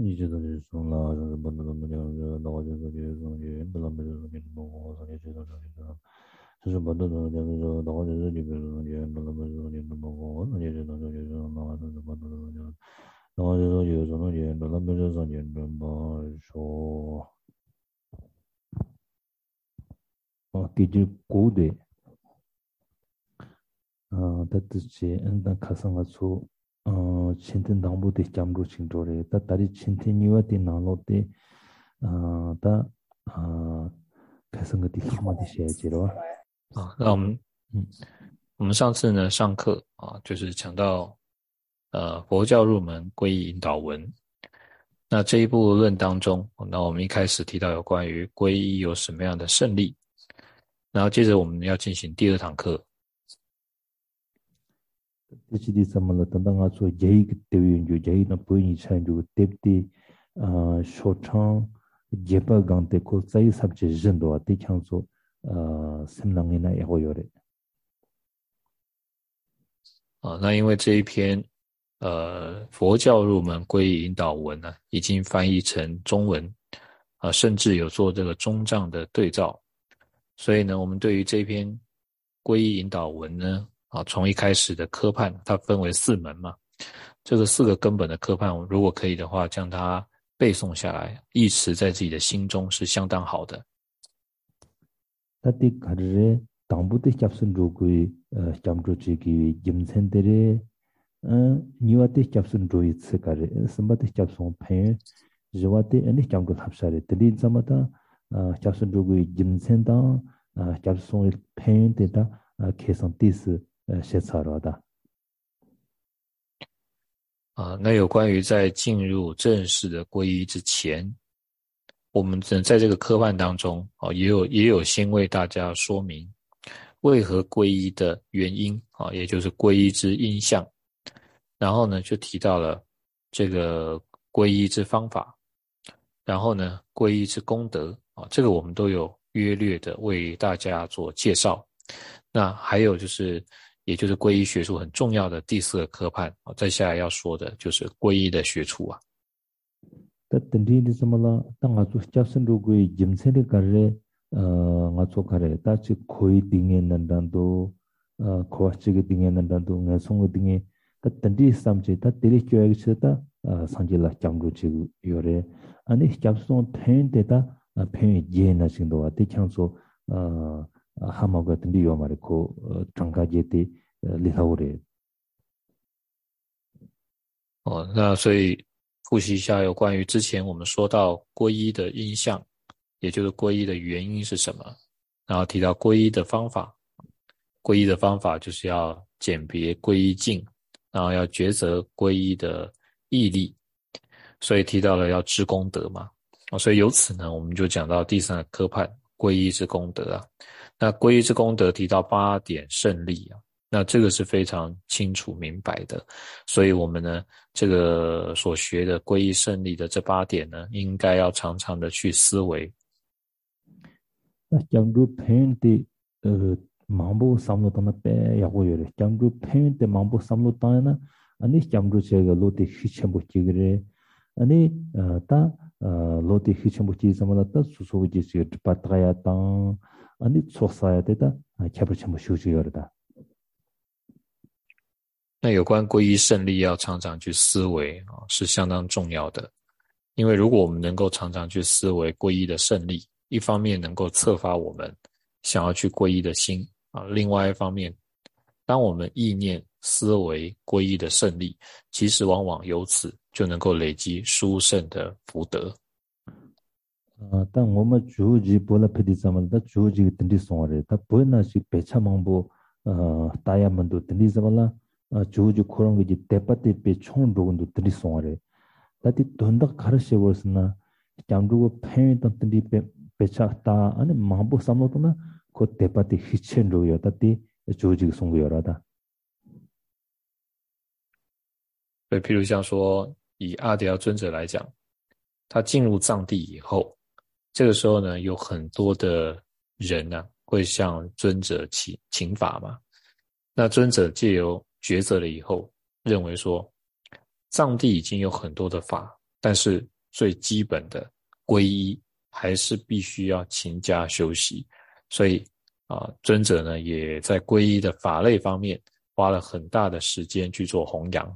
이제 다시 손라 먼저 먼저 나와줘서 계속 이제 놀라면서 이제 뭐 사실 제가 그래서 먼저 나와줘서 이제 놀라면서 이제 뭐 이제 나와서 먼저 나와줘서 이제 놀라면서 이제 뭐 기질 고대 다듯이 엔다 가상가서 친ትን 당부대 잠로 칭도래 다 다리 친텐이와디 나노데 다 가상가디 힘마디 셔지로 啊，那嗯我们上次呢上课啊，就是讲到佛教入门皈依引导文。那这一部论当中，那我们一开始提到有关于皈依有什么样的胜利，然后接着我们要进行第二堂课。 디치디 삼말라 단당아 소 제이 때위인조 제이나 보이니 차인조 데프티 쇼창 제파 강테 코 사이 삽제 진도 아티 창소 sem낭이나 야고요레 啊，那因为这一篇佛教入门皈依引导文呢，已经翻译成中文啊，甚至有做这个中藏的对照，所以呢，我们对于这篇皈依引导文呢，啊，从一开始的科判，它分为4门嘛，这个4个根本的科判，如果可以的话，将它背诵下来，忆持在自己的心中是相当好的。 다디 가르레 당부대 잡순 로고이 잠조지기 김센데레 니와테 잡순 로이 츠카레 선바테 잡순 페 지와테 아니 잠고 합사레 들린 자마다 잡순 로고이 김센다 잡순 페인데다 계산 디스 셰차로다 啊，那有关于在进入正式的皈依之前，我们在这个科判当中也有先为大家说明为何皈依的原因啊，也就是皈依之因相。然后呢，就提到了这个皈依之方法，然后呢，皈依之功德啊，这个我们都有约略的为大家做介绍。那还有就是，也就是皈依学处很重要的第4个科判啊，再下来要说的就是皈依的学处啊。 तंदीली समला तंगा चु चासन रुगुई जिमसेले कररे nga cho kare ta chi khoi dinge nandan do khochi ge dinge nandan do nga song dinge ta tandi samje ta teri chög che ta sanje la chamru chi yore ani chamsong phen de ta phen je na sing do ate changso hama ga tandi yo mare ko tangka je te li haure 哦，那所以复习一下有关于之前我们说到皈依的因相，也就是皈依的原因是什么，然后提到皈依的方法，皈依的方法就是要鉴别皈依境，然后要抉择皈依的义力，所以提到了要知功德嘛，所以由此呢，我们就讲到第3个科判皈依之功德啊。那皈依之功德提到8点胜利啊，那这个是非常清楚明白的，所以我们呢，这个所学的皈依胜利的这8点呢，应该要常常的去思维。 那讲如偏的망보 삼로当pe yago yore jamru pen de 망보 삼로当나 아니 jamru 제가 로데 희첨부 지그래 아니 다 로데 희첨부 지 삼라다 수소지 지 빠트가야 땅 아니 촉사야 되다 캬버 첨부 쇼지 여다 那有关皈依胜利要常常去思维啊，是相当重要的。因为如果我们能够常常去思维皈依的胜利，一方面能够策发我们想要去皈依的心啊，另外一方面，当我们意念思维皈依的胜利，其实往往由此就能够累积殊胜的福德。 但我们주지 볼라 페디자만다 주지 든디 송아레 다 보이나시 배차망보 다이아몬드 든디 자발라 주지 코랑 게 대파티 배 총로군도 든디 송아레 다디 돈다 가르시 버스나 잠두고 페인던 든디 배차다 아니 망보 삼로도나 그 대파티 히첸로요 다디 주지 송고요라다 对，譬如像说以阿底亚尊者来讲，他进入藏地以后，这个时候呢，有很多的人呢，会向尊者请法嘛。那尊者借由抉择了以后，认为说，藏地已经有很多的法但是最基本的皈依还是必须要勤加修习。所以尊者呢也在皈依的法类方面花了很大的时间去做弘扬。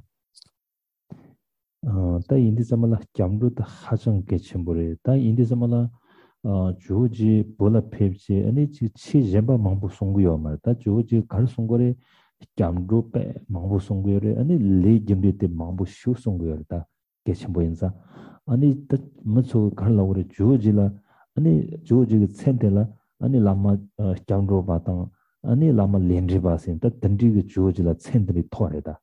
다 인디 zamala jamru da hasan ke chimbore 다 인디 zamala 주지 볼라 펩지 아니 치 젬바 망부 송구요 말다 주지 갈 송고레 jamru pe 망부 송구요레 아니 레 짐리 때 망부 슈 송구요다 ke chim보인사 아니 다 무초 갈라오레 주지라 아니 주지 챈데라 아니 라마 jamru 바당 아니 라마 렌리 바신 다 던디 주지라 챈들이 토레다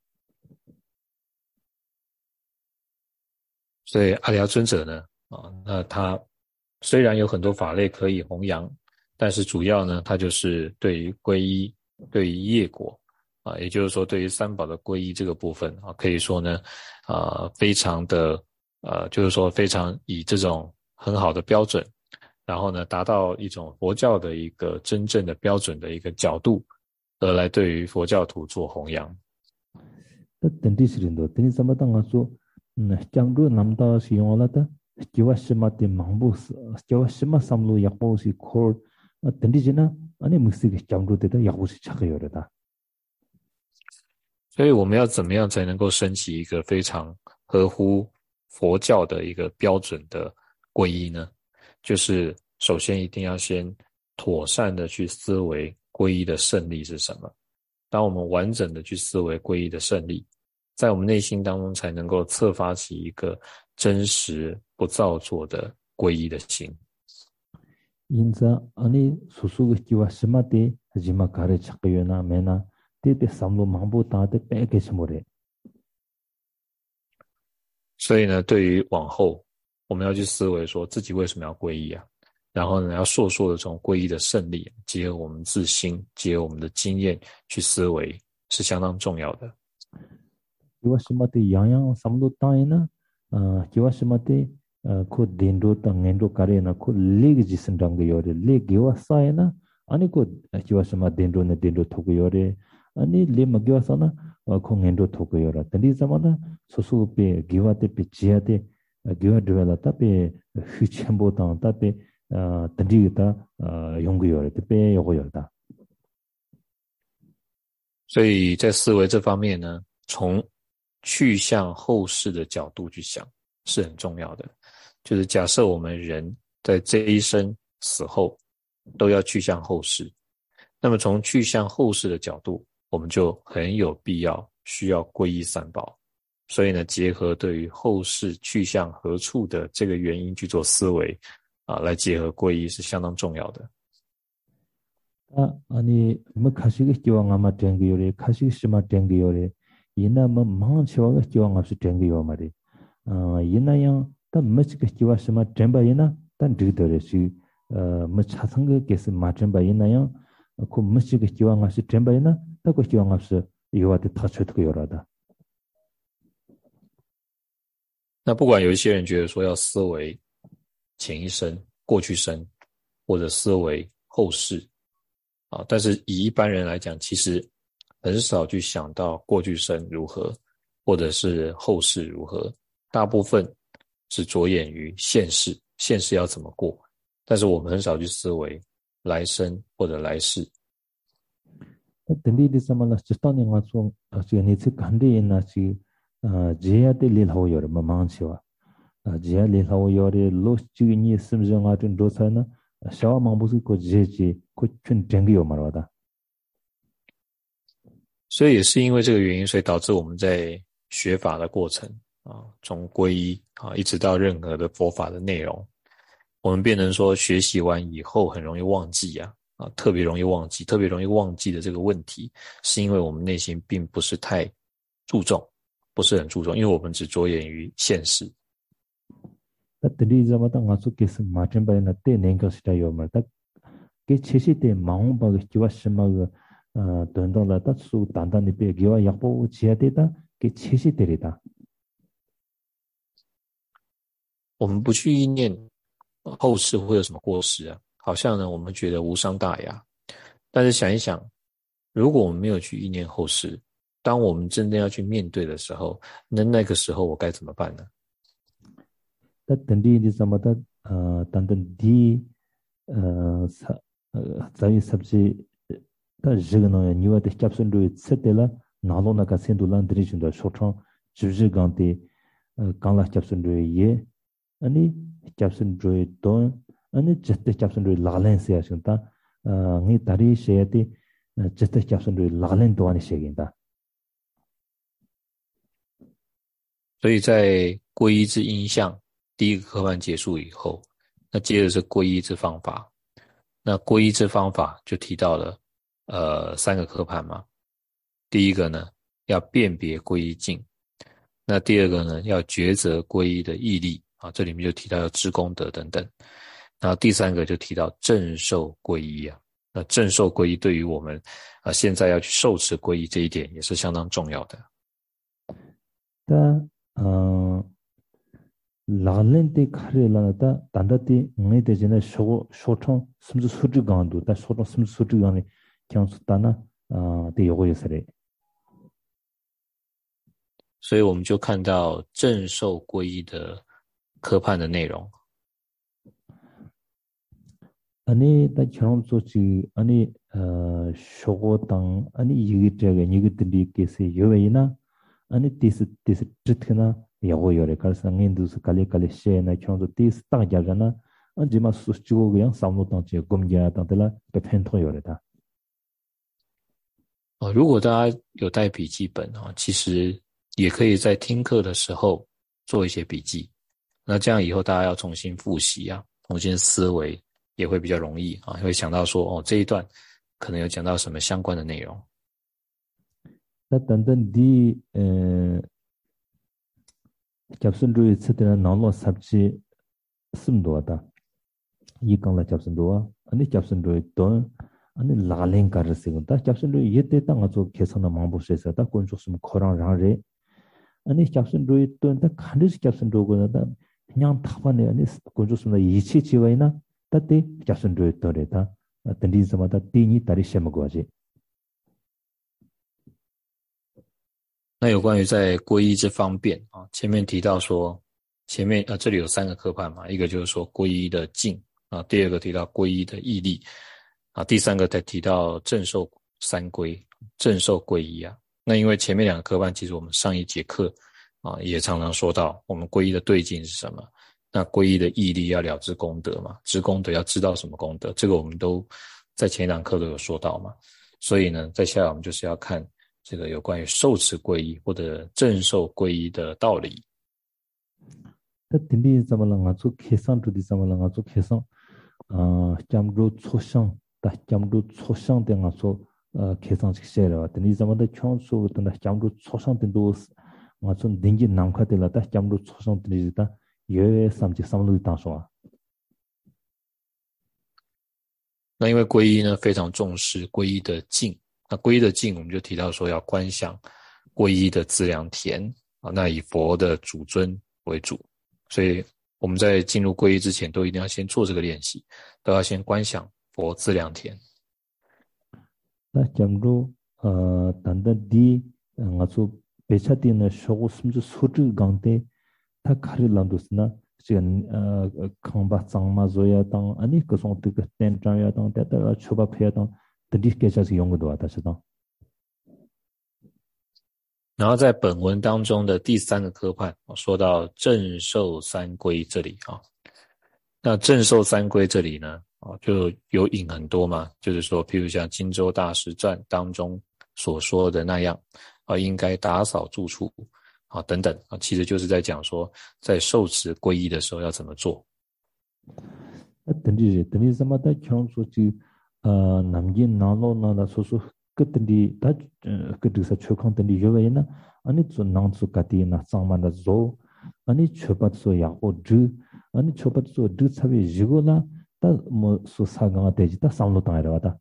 所以阿廖尊者呢，那他虽然有很多法类可以弘扬，但是主要呢，他就是对于皈依、对于业果也就是说对于三宝的皈依这个部分可以说呢，非常的就是说非常以这种很好的标准，然后呢，达到一种佛教的一个真正的标准的一个角度，而来对于佛教徒做弘扬。 jamru namda siyonglada kiwashimati mangbus kiwashima samlu yakbosi khor tendijina ani musik jamru de yakbosi chakyorada 所以我们要怎么样才能够升起一个非常合乎佛教的一个标准的皈依呢？就是首先一定要先妥善的去思维皈依的胜利是什么。当我们完整的去思维皈依的胜利，在我们内心当中才能够策发起一个真实不造作的皈依的心。 因此아니 수수가 기와 심마데 하지마 가래 착거나 메나 때때 삼로 망보 다데 빼게스모레 所以呢，对于往后我们要去思维说自己为什么要皈依啊，然后呢要硕硕的从皈依的胜利结合我们自心，结合我们的经验去思维是相当重要的。 기와시마데 양양 삼로 따이나 기와시마데 코 덴도 땅엔도 가레나 코 레기 지선당게 요레 레기와사이나 아니 코 기와시마 덴도네 덴도 토고요레 아니 레마기와사나 콩엔도 토고요라 덴디자마나 소소베 기와데 피지야데 기와드벨라타베 휘쳔보당 타베 덴디다 용구요레 테베 요고요다 所以在思维这方面呢，从去向后世的角度去想是很重要的。就是假设我们人在这一生死后都要去向后世，那么从去向后世的角度，我们就很有必要需要皈依三宝。所以呢，结合对于后世去向何处的这个原因去做思维来结合皈依是相当重要的。 아니 뭐 가시게 기왕아마 땡기요레 가시게 심마 땡기요레 이나 뭐 망치와가 기왕 없이 땡기요 말이 이나양 다 멋지게 기와 심마 땡바이나 단 드더레시 뭐 차상게 게스 마tem바 이나양 그 멋지게 기왕 없이 땡바이나 다고 기왕 없이 이와데 타쳐도 요라다 那不管有一些人觉得说要思维前一生、过去生，或者思维后世但是以一般人来讲，其实很少去想到过去生如何，或者是后世如何，大部分只着眼于现世，现世要怎么过，但是我们很少去思维来生或者来世。 든디디 사말라 지스타니 가서 지니츠 간디나 지 제야데 릴하오요르 마망치와 제야 릴하오요르 로스지니 심정아든 도사나 샤와 망부스 고 제지 고 춘쟁기요 말하다 所以也是因为这个原因，所以导致我们在学法的过程从皈依一直到任何的佛法的内容，我们变成说学习完以后很容易忘记特别容易忘记，特别容易忘记的这个问题，是因为我们内心并不是太注重，不是很注重，因为我们只着眼于现世。 든디 자마다 가서 계스 마tem바이나 때 냉가시다요 말다 게 체시데 마음바가 기와 심마가 돈돈라다 수 단단히 베기와 약보 지야데다 게 체시데리다 我们不去意念后世会有什么过失好像呢我们觉得无伤大雅，但是想一想，如果我们没有去意念后世，当我们真的要去面对的时候，那个时候我该怎么办呢？ 다 던디디 삼아다 단단 디 자위 삽지 다 지그노 니와데 캡순도 셋텔라 나로나가 센돌란 드리준다 쇼청 주지간데 강라 캡순도 예 아니 캡순도 돈 아니 제때 캡순도 라렌스야 신다 니 다리 셰야데 제때 캡순도 라렌 도안이 셰긴다 所以在皈依之因相第一个科判结束以后，那接着是皈依之方法。那皈依之方法就提到了三个科判嘛。第一个呢，要辨别皈依境。那第二个呢，要抉择皈依的义力啊，这里面就提到要知功德等等。然后第三个就提到正受皈依啊。那正受皈依对于我们现在要去受持皈依这一点也是相当重要的。 라렌데 카레라다 단다티 응에데제나 쇼청 숨즈 수지간도 다 쇼청 숨즈 수지간이 경수다나 데 요고예서래 所以我们就看到正受皈依的科判的内容。 아니 다 경험소지 아니 쇼고당 아니 이게저게 이게들이 계세 요웨이나 아니 디스 트트나 야고요래 갈상인두스 칼리칼리 셰나 경도 디스 딱자가나 안지마 수치고 그냥 삼노당제 검게야 당들라 베펜토요래다 如果大家有带笔记本其实也可以在听课的时候做一些笔记，那这样以后大家要重新复习重新思维也会比较容易会想到说这一段可能有讲到什么相关的内容。 那等等的capsun도에 쓰는 나로 삽지 숨도다 이 강라 capsun도와 아니 capsun도에 또 아니 라랭 가르스고다 capsun도에 예때 땅아서 계산나 망보세서다 건조스면 코랑랑레 아니 capsun도에 또다 칸디스 capsun도고다 그냥 타반에 아니 건조스면 이치 지와이나 따때 capsun도에 또래다 던디즈마다 띵이 다리 셈거지 那有关于在皈依之方便前面提到说前面这里有三个科判嘛，一个就是说皈依的境第二个提到皈依的义力第三个才提到正受三皈正受皈依那因为前面两个科判其实我们上一节课也常常说到我们皈依的对境是什么，那皈依的义力要了知功德嘛，知功德要知道什么功德，这个我们都在前一堂课都有说到嘛，所以呢在下来我们就是要看这个有关于受持皈依或者正受皈依的道理。 딘디 자말랑아 조 계산도 디자말랑아 조 계산 잠도 초상 다 잠도 초상 된가서 계산식 쉐라 딘디 자마다 총수 어떤 잠도 초상 된도 맞은 딩기 남카들라다 잠도 초상 된이다 예 삼지 삼루 당소아 那因为皈依呢非常重视皈依的境，那皈依的境我们就提到说要观想皈依的资粮田那以佛的主尊为主，所以我们在进入皈依之前都一定要先做这个练习，都要先观想佛资粮田。 那잠도 단단디 ngaso 배차디는 쇼고 숨주 소주 강대 다 카릴란도스나 지금 강바 장마조야 당 아니 그 송트 그 텐트야 당 때다 초바페야 당 드디케자스 용거도 왔다시다 然后在本文当中的第三个科判说到正受三皈这里那正受三皈这里呢就有引很多嘛，就是说譬如像金州大师传当中所说的那样应该打扫住处等等其实就是在讲说在受持皈依的时候要怎么做。 等于什么的强说就남긴 나로나다 소소 끝들이 다 그들서 최강들이 요외나 아니 좀 나츠까티나 상만다 조 아니 초받소 야고드 아니 초받소 드차베 지고나 다뭐 소사가 되지다 상로 당하려다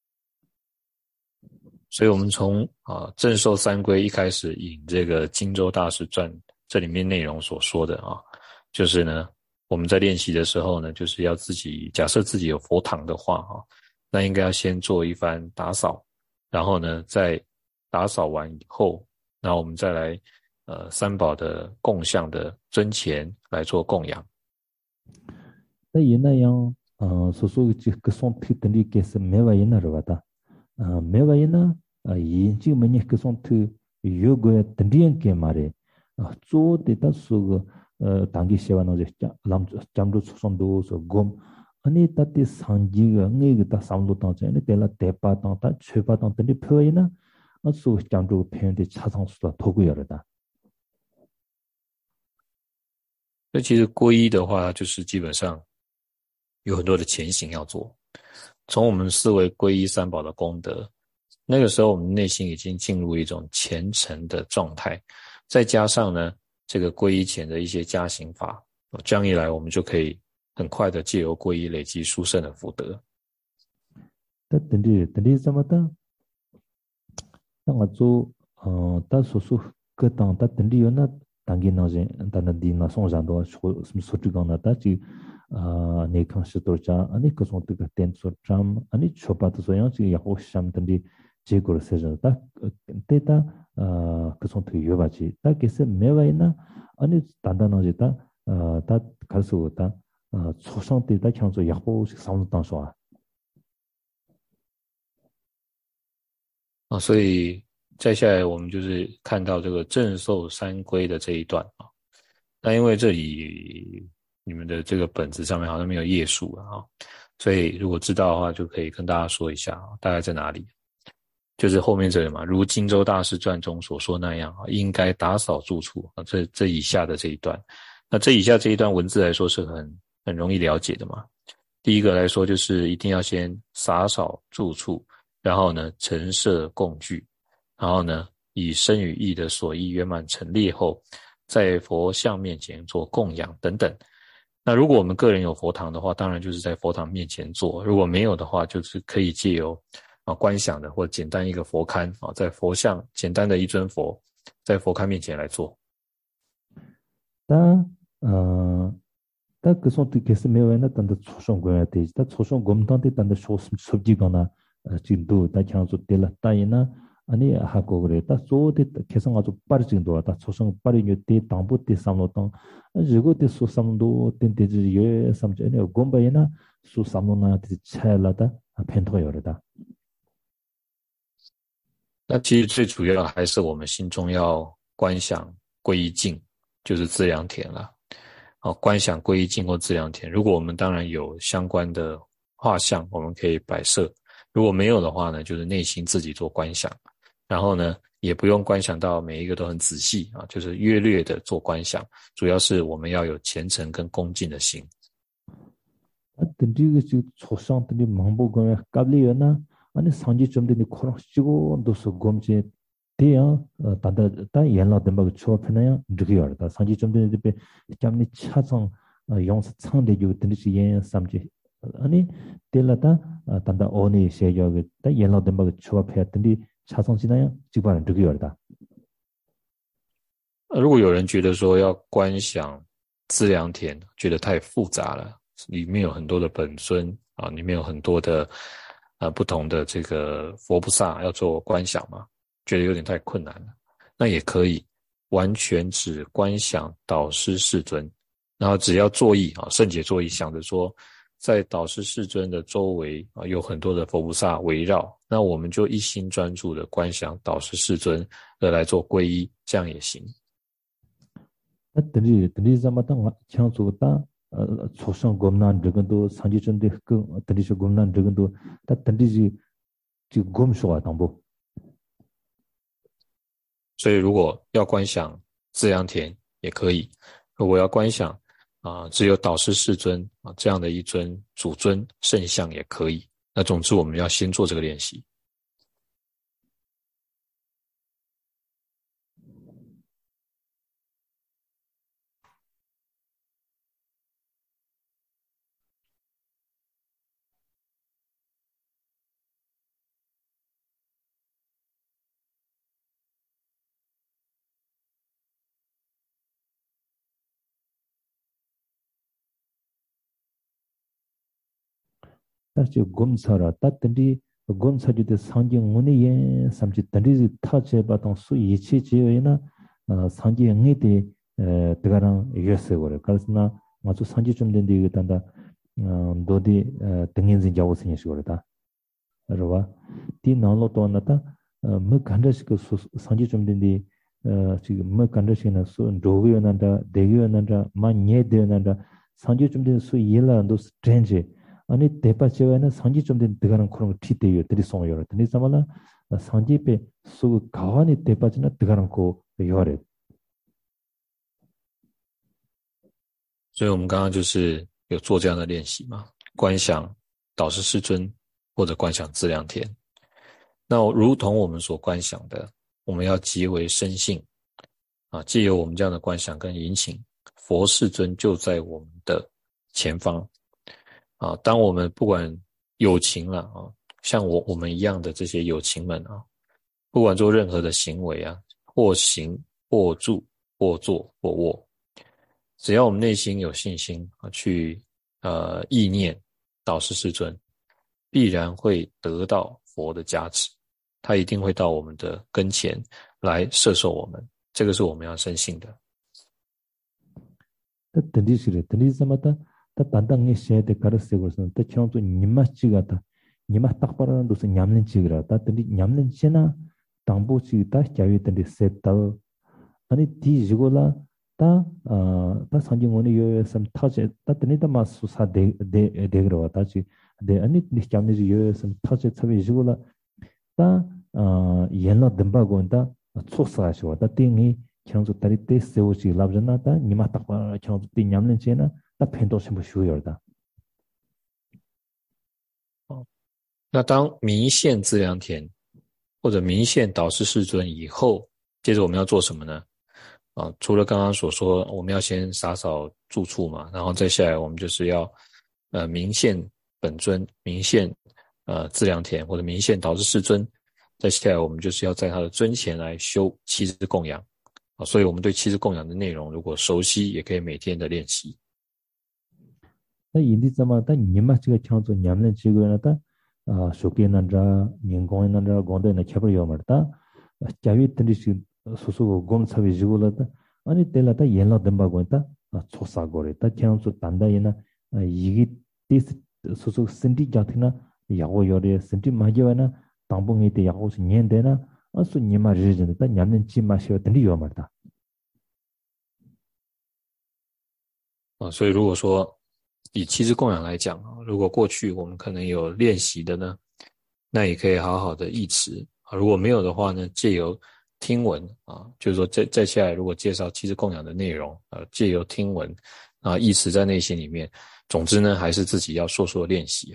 所以我们从正受三皈一开始引这个金州大师传这里面内容所说的就是呢我们在练习的时候呢就是要自己假设自己有佛堂的话那应该要先做一番打扫，然后呢在打扫完以后，然后我们再来三宝的供像的尊前来做供养。 那也那样，所就个送提等于给是没玩意那是吧的，没玩意呢，已经没你个送提有个等于给嘛的，做的他说个当地西湾那些讲着出生都说过，아니 따뜻 상지가 내가 삼도 당전에 내가 대파 당다 최파 당들이 표현이나 어서 장조 표현의 차상수다 도구여다. 那其实皈依的话，就是基本上有很多的前行要做。从我们思维皈依三宝的功德，那个时候我们内心已经进入一种虔诚的状态，再加上呢，这个皈依前的一些加行法，这样一来，我们就可以很快的借由皈依累积殊胜的福德。 等于什么的？那我做他所说个当他等于有那当给那些，但那地那送上多说什么说这个那他就你看是多少？你可送这个点所占，你说把这所样子也好想等于结果是什么？他对他可送退有吧去，他其实没为呢，你单单那些他开始他出生对他强做也好是上当说所以再下来我们就是看到这个正受三皈的这一段啊。那因为这里你们的这个本子上面好像没有页数啊，所以如果知道的话，就可以跟大家说一下大概在哪里。就是后面这里嘛，如荆州大士传中所说那样应该打扫住处这以下的这一段。那这以下这一段文字来说是很容易了解的嘛。第一个来说就是一定要先洒扫住处，然后呢陈设供具，然后呢以身语意的所依圆满陈列后，在佛像面前做供养等等。那如果我们个人有佛堂的话，当然就是在佛堂面前做，如果没有的话，就是可以借由观想的或简单一个佛龛在佛像简单的一尊佛在佛龛面前来做。 다 그son 계속 매워나 단다 초성 거야 돼. 다 초성 검단데 단다 소습지거나 진도 다 향수 될라 따이나 아니 하고 그래. 다 소데 계속 아주 빠르진도 다 초성 빠르니 때 당부때 삼노당 저거 때 소삼도 된데지 예 삼전에 곰바이나 소삼노나 차야라다 펜토여다. 那其实最主要还是我们心中要观想皈依境，就是资粮田啦。观想皈依境或资粮田，如果我们当然有相关的画像，我们可以摆设；如果没有的话呢，就是内心自己做观想。然后呢，也不用观想到每一个都很仔细就是约略的做观想，主要是我们要有虔诚跟恭敬的心。 等这个就初上等的忙不过来，搞了呢，아니 상지 좀 되니 코랑 치고 도서 검제 대야 단다 연락 된바 초편이야 드기어다 상지 좀 되니 배 잠니 차성 용서 창대 주 되듯이 예 삼지 아니 텔라다 단다 오니 세여가 다 연락 된바 초편이 차성 지나야 지바는 드기어다 如果有人觉得说要观想资粮田觉得太复杂了，里面有很多的本尊里面有很多的不同的这个佛菩萨要做观想嘛，觉得有点太困难了，那也可以完全只观想导师世尊，然后只要作意圣解作意，想着说在导师世尊的周围有很多的佛菩萨围绕，那我们就一心专注的观想导师世尊而来做皈依，这样也行。 那等于怎么当强做的초성 검난 저건도 상지전대 그等于是 검난 저건도 다等于是 검소와 당보 所以如果要观想资粮田也可以，如果要观想只有导师世尊这样的一尊主尊圣像也可以。那总之我们要先做这个练习。 다시 검사라 따든지 검사주대 상경 문의에 삼지 던지 타체 바동 수 이치 지어이나 상지 응이데 드가랑 예세고래 그래서나 맞아 상지 좀 된데 이거 단다 도디 등인진 자고스니 시고다 그러와 디 나로 또 나타 뭐 간다식 상지 좀 된데 지금 뭐 간다식나 소 도기요난다 대기요난다 마녜데요난다 상지 좀 된수 일라도 스트레인지 아니 대파체와는 상지 좀 된 드가랑 그런 거 티대요 들이 송요 근데 사마나 상지페 수 가와니 대파지나 드가랑 고 요래 所以我们刚刚就是有做这样的练习嘛，观想导师世尊或者观想资粮田。那如同我们所观想的，我们要极为深信啊，藉由我们这样的观想跟引请，佛世尊就在我们的前方啊。当我们不管有情了啊，像我们一样的这些有情们啊，不管做任何的行为啊，或行或住或坐或卧，只要我们内心有信心啊，去意念导师世尊，必然会得到佛的加持，他一定会到我们的跟前来摄受我们，这个是我们要深信的。 던디시래 던디자마다 다 단단히 셰데 가르세고선 다 청도 님마치가다 님마 딱 바라는 도서 냠는 지그라 다 던디 냠는 지나 당보치 다 자위 던디 셋다 아니 디 지고라 다 상징원이 요였음 타제 다 던디다 마수사 데그러 다지 데 아니 니 냠는 요였음 타제 차비 지고라 다 옛날 덤바고다 촉사하시고 다 띵이 청주 다리 때 세우지 랍잖아다 니마 딱 청주 때 냠는 제나 다 펜도 전부 쉬어요다 那当明现资粮田或者明现导师世尊以后，接着我们要做什么呢？除了刚刚所说，我们要先洒扫住处嘛，然后再下来我们就是要明现本尊，明现资粮田或者明现导师世尊，再下来我们就是要在他的尊前来修七支供养。所以我们对七支供养的内容如果熟悉，也可以每天的练习。 那인디 자마다 니마치가 청주 냠는 지고나다 쇼케난자 민공이난자 gond에나 챵버요 말다 자위 던디시 소소고 곰사비 지고라다 아니 텔라다 옛날 덤바고다 초사고레다 청주 단다이나 이기 디스 소소 신디 자티나 야고 요레 신디 마지와나 당봉이 때 야고스 년데나 아수 니마 리진다 냠는 지마시오 던디요 말다 所以如果说以七支供养来讲，如果过去我们可能有练习的呢，那也可以好好的忆持如果没有的话呢，借由听闻就是说再下来如果介绍七支供养的内容借由听闻忆持在内心里面，总之呢还是自己要说练习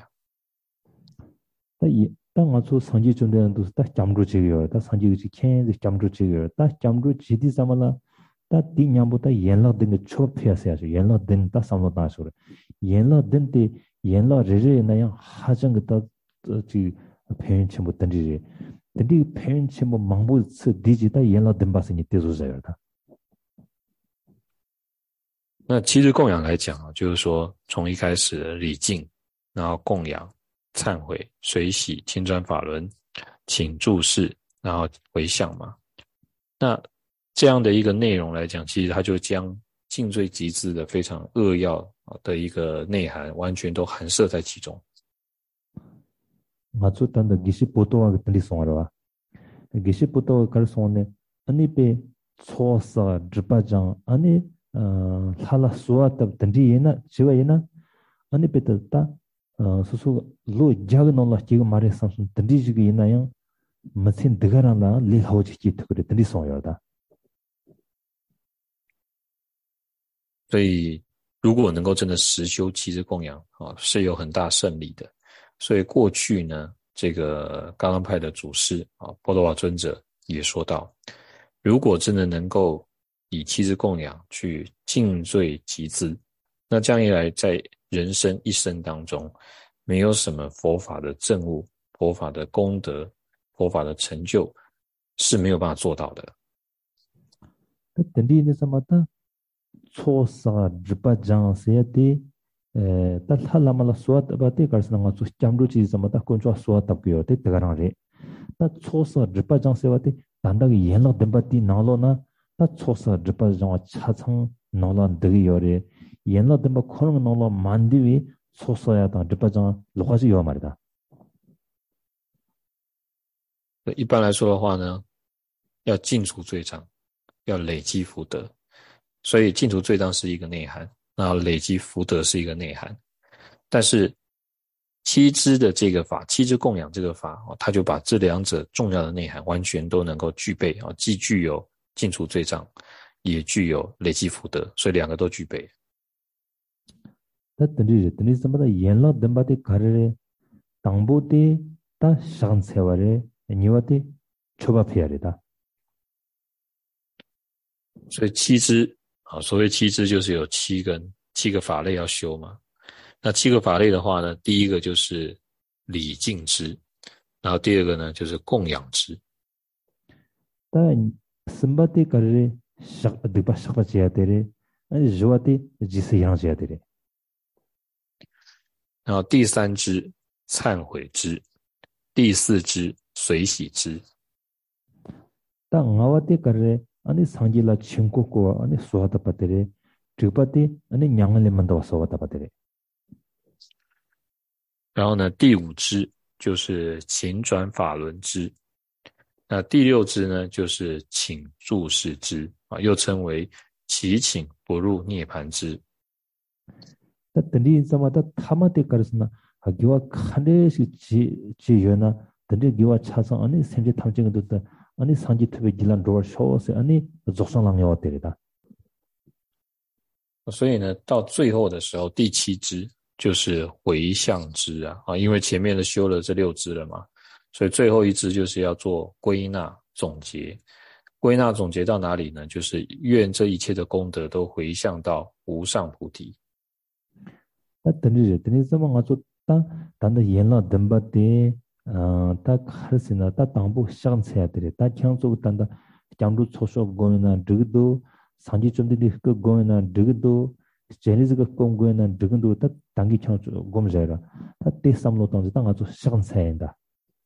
当我做상지 좀 되는 도서 딱 잠주지요. 딱 상지지 캔 잠주지요. 딱 잠주지디 삼아라. 딱 딩냠보다 연락된 초피하세요. 연락된 딱 삼로다서. 연락된 때 연락 레레나야 하정 그다 지 팬치 못 던지지. 근데 팬치 뭐 망보스 디지다 연락된 바스니 되서요다. 那七日供养来讲就是说从一开始的礼敬，然后供养、忏悔、水洗、清转法轮、请注释，然后回向嘛。那这样的一个内容来讲，其实它就将尽最极致的非常扼要的一个内涵完全都含摄在其中。 맞죠? 단다 기시 보도와 들리 송하라. 기시 보도 갈송네 아니 베 초사 드바장 아니 hala suatab tandiyena chiwayena ani petata susu lo jagnola chiga mare samsun tandiji ina yang mathin digarana li hawji chi tukure tandi sonyoda 所以如果能够真的实修七支供养是有很大胜利的。所以过去呢，这个刚刚派的祖师波罗瓦尊者也说到，如果真的能够以七支供养去尽最极致，那这样一来在人生一生当中没有什么佛法的证悟、佛法的功德、佛法的成就是没有办法做到的。 초사 드바장 세야데 탈할라말라 수아타바테 가르스나가 수 잠루치 zamata 콘조 수아타고요데 데가랑레 다 초사 드바장 세와데 단다기 옛날 덴바티 나로나 다 초사 드바 정화 차창 놀라 되게 요래 옛날 때 뭐 그런 놀라 만디위 초사야다 드바 정화 로가지 요 말이다. 一般来说的话呢，要尽除罪障，要累积福德，所以尽除罪障是一个内涵，那累积福德是一个内涵。但是七支的这个法，七支供养这个法，它就把这两者重要的内涵完全都能够具备，既具有尽除罪障，也具有累积福德，所以两个都具备。 다 드니 somebody yenlo dembati karere 당보데 다 샹세와레 니와데 초바피아리다. 所以七支所谓七支就是有七个法类要修嘛。那七个法类的话呢，第一个就是礼敬支，然后第二个呢就是供养支。 다 somebody karere sak diba sakpachiatere ani joate jisyanjiatere. 然后第三支忏悔支，第四支随喜支。 다 ngawate karere ani sangjila chinkoko ani suhata patere chupate ani nyangale manda wasawata patere. 然后呢，第五支就是请转法轮支，那第六支呢就是请注释支又称为祈请不入涅槃支。 다 든디 zamata thamate karsna hagiwa khande시 지요나 든디 기와 차상 아니 생제 탐증도 아니 상지 투베 질란 로어 쇼스 아니 적상랑여 때리다. 所以呢，到最后的时候，第七支就是回向支因为前面的修了这六支了嘛，所以最后一支就是要做归纳总结。归纳总结到哪里呢？就是愿这一切的功德都回向到无上菩提。 다 든디 zamang aso 다 단다 yenla dembate 다 카르시나 다 당부 샹세야들이 다 창조 단다 장루 초쇼 고이나 드도 상지 좀들이 그 고이나 드도 제니즈가 공고이나 드도 다 당기 창조 곰자라 다 대삼로 당지 당아서 샹세인다.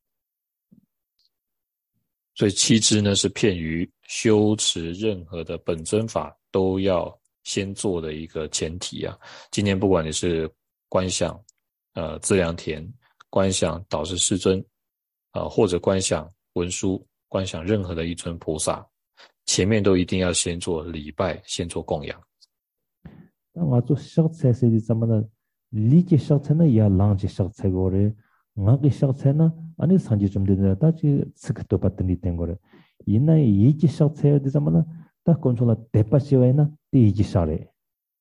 所以七支呢是片于修持任何的本尊法都要先做的一个前提今天不管你是观想资粮田，观想导师世尊或者观想文殊，观想任何的一尊菩萨，前面都一定要先做礼拜，先做供养。 nga zo shak tsai se di zamana li ki shak tsai na ya lang ki shak tsai gore nga ki shak tsai na ani sanji chum de da chi tsik to pat ni ten gore ina yi ki shak tsai di zamana ta kontrola depa chi wa na ti ji share.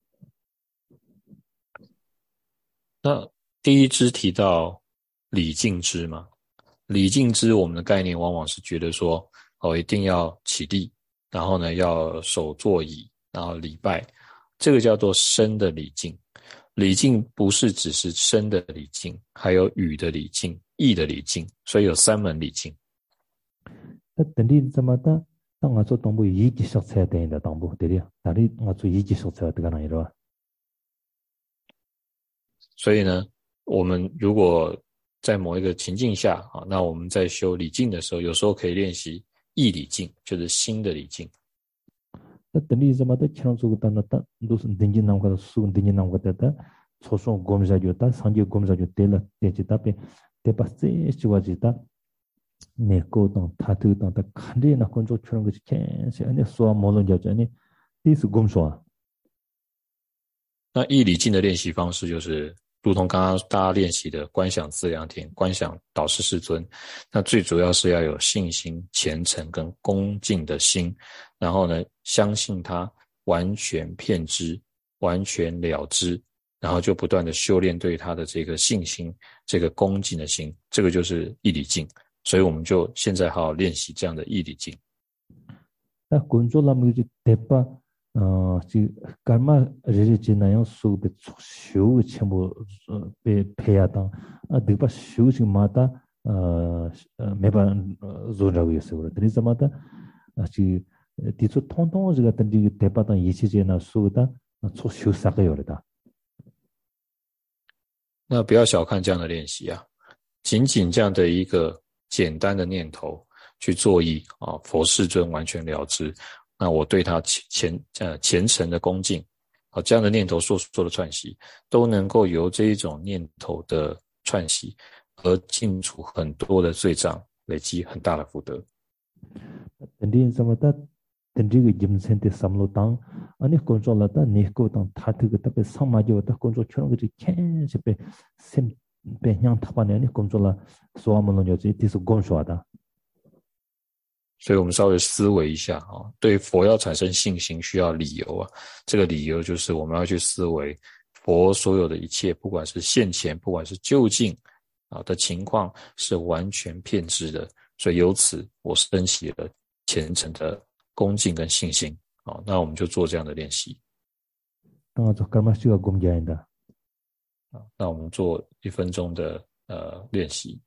那第一支提到礼敬支嘛，礼敬支我们的概念往往是觉得说一定要起立，然后呢要手坐椅，然后礼拜，这个叫做身的礼敬。礼敬不是只是身的礼敬，还有语的礼敬、意的礼敬，所以有三门礼敬。 든디 zamata ta nga zo tongbu yi ki shak tsai de da tongbu de ya dari nga zo yi ki shak tsai de ga na iro. 所以呢，我们如果在某一个情境下那我们在修礼敬的时候，有时候可以练习意礼敬，就是心的礼敬。 든디 zamata chang zo ta na ta dos dinji nam ka su dinji nam ka ta choso gomja jo ta sanji gomja jo de la de ji ta pe de pa se chi wa ji ta ne ko dong ta tu dong ta khanre na kon zo churang ge chen se ane so mo lo ja ja ni di su gom so. 那意礼敬的练习方式就是如同刚刚大家练习的观想资粮田，观想导师世尊，那最主要是要有信心、虔诚跟恭敬的心，然后呢相信他完全遍知，完全了知，然后就不断的修炼对他的这个信心，这个恭敬的心，这个就是意礼敬。所以我们就现在好好练习这样的意礼敬。 다 곤졸라 무지 대파 지 karma reje jinayang su be shu chembo be peyada depa shu chi mata meba zonrago yesoro dri zamata 지 디소 통통지 같은 지 대파당 이치제나 수다 초 shu saga yor다. 那不要小看这样的练习仅仅这样的一个简单的念头去作意佛世尊完全了知， 那我对他虔诚的恭敬，这样的念头所说的串习，都能够由这一种念头的串习而尽除很多的罪障，累积很大的福德。 Tendin samata tendi ge jimsen te samlo tang ani konso la ta ne ko tang tha thu ge ta pe samajo ta konso chong ge chen se pe sem pe nyang tha pa ne ani konso la so amon yo ji ti su gon sho da。 所以我们稍微思维一下对佛要产生信心需要理由啊，这个理由就是我们要去思维佛所有的一切，不管是现前，不管是就近的情况是完全骗知的，所以由此我升起了虔诚的恭敬跟信心。那我们就做这样的练习。那我们做1分钟的练习。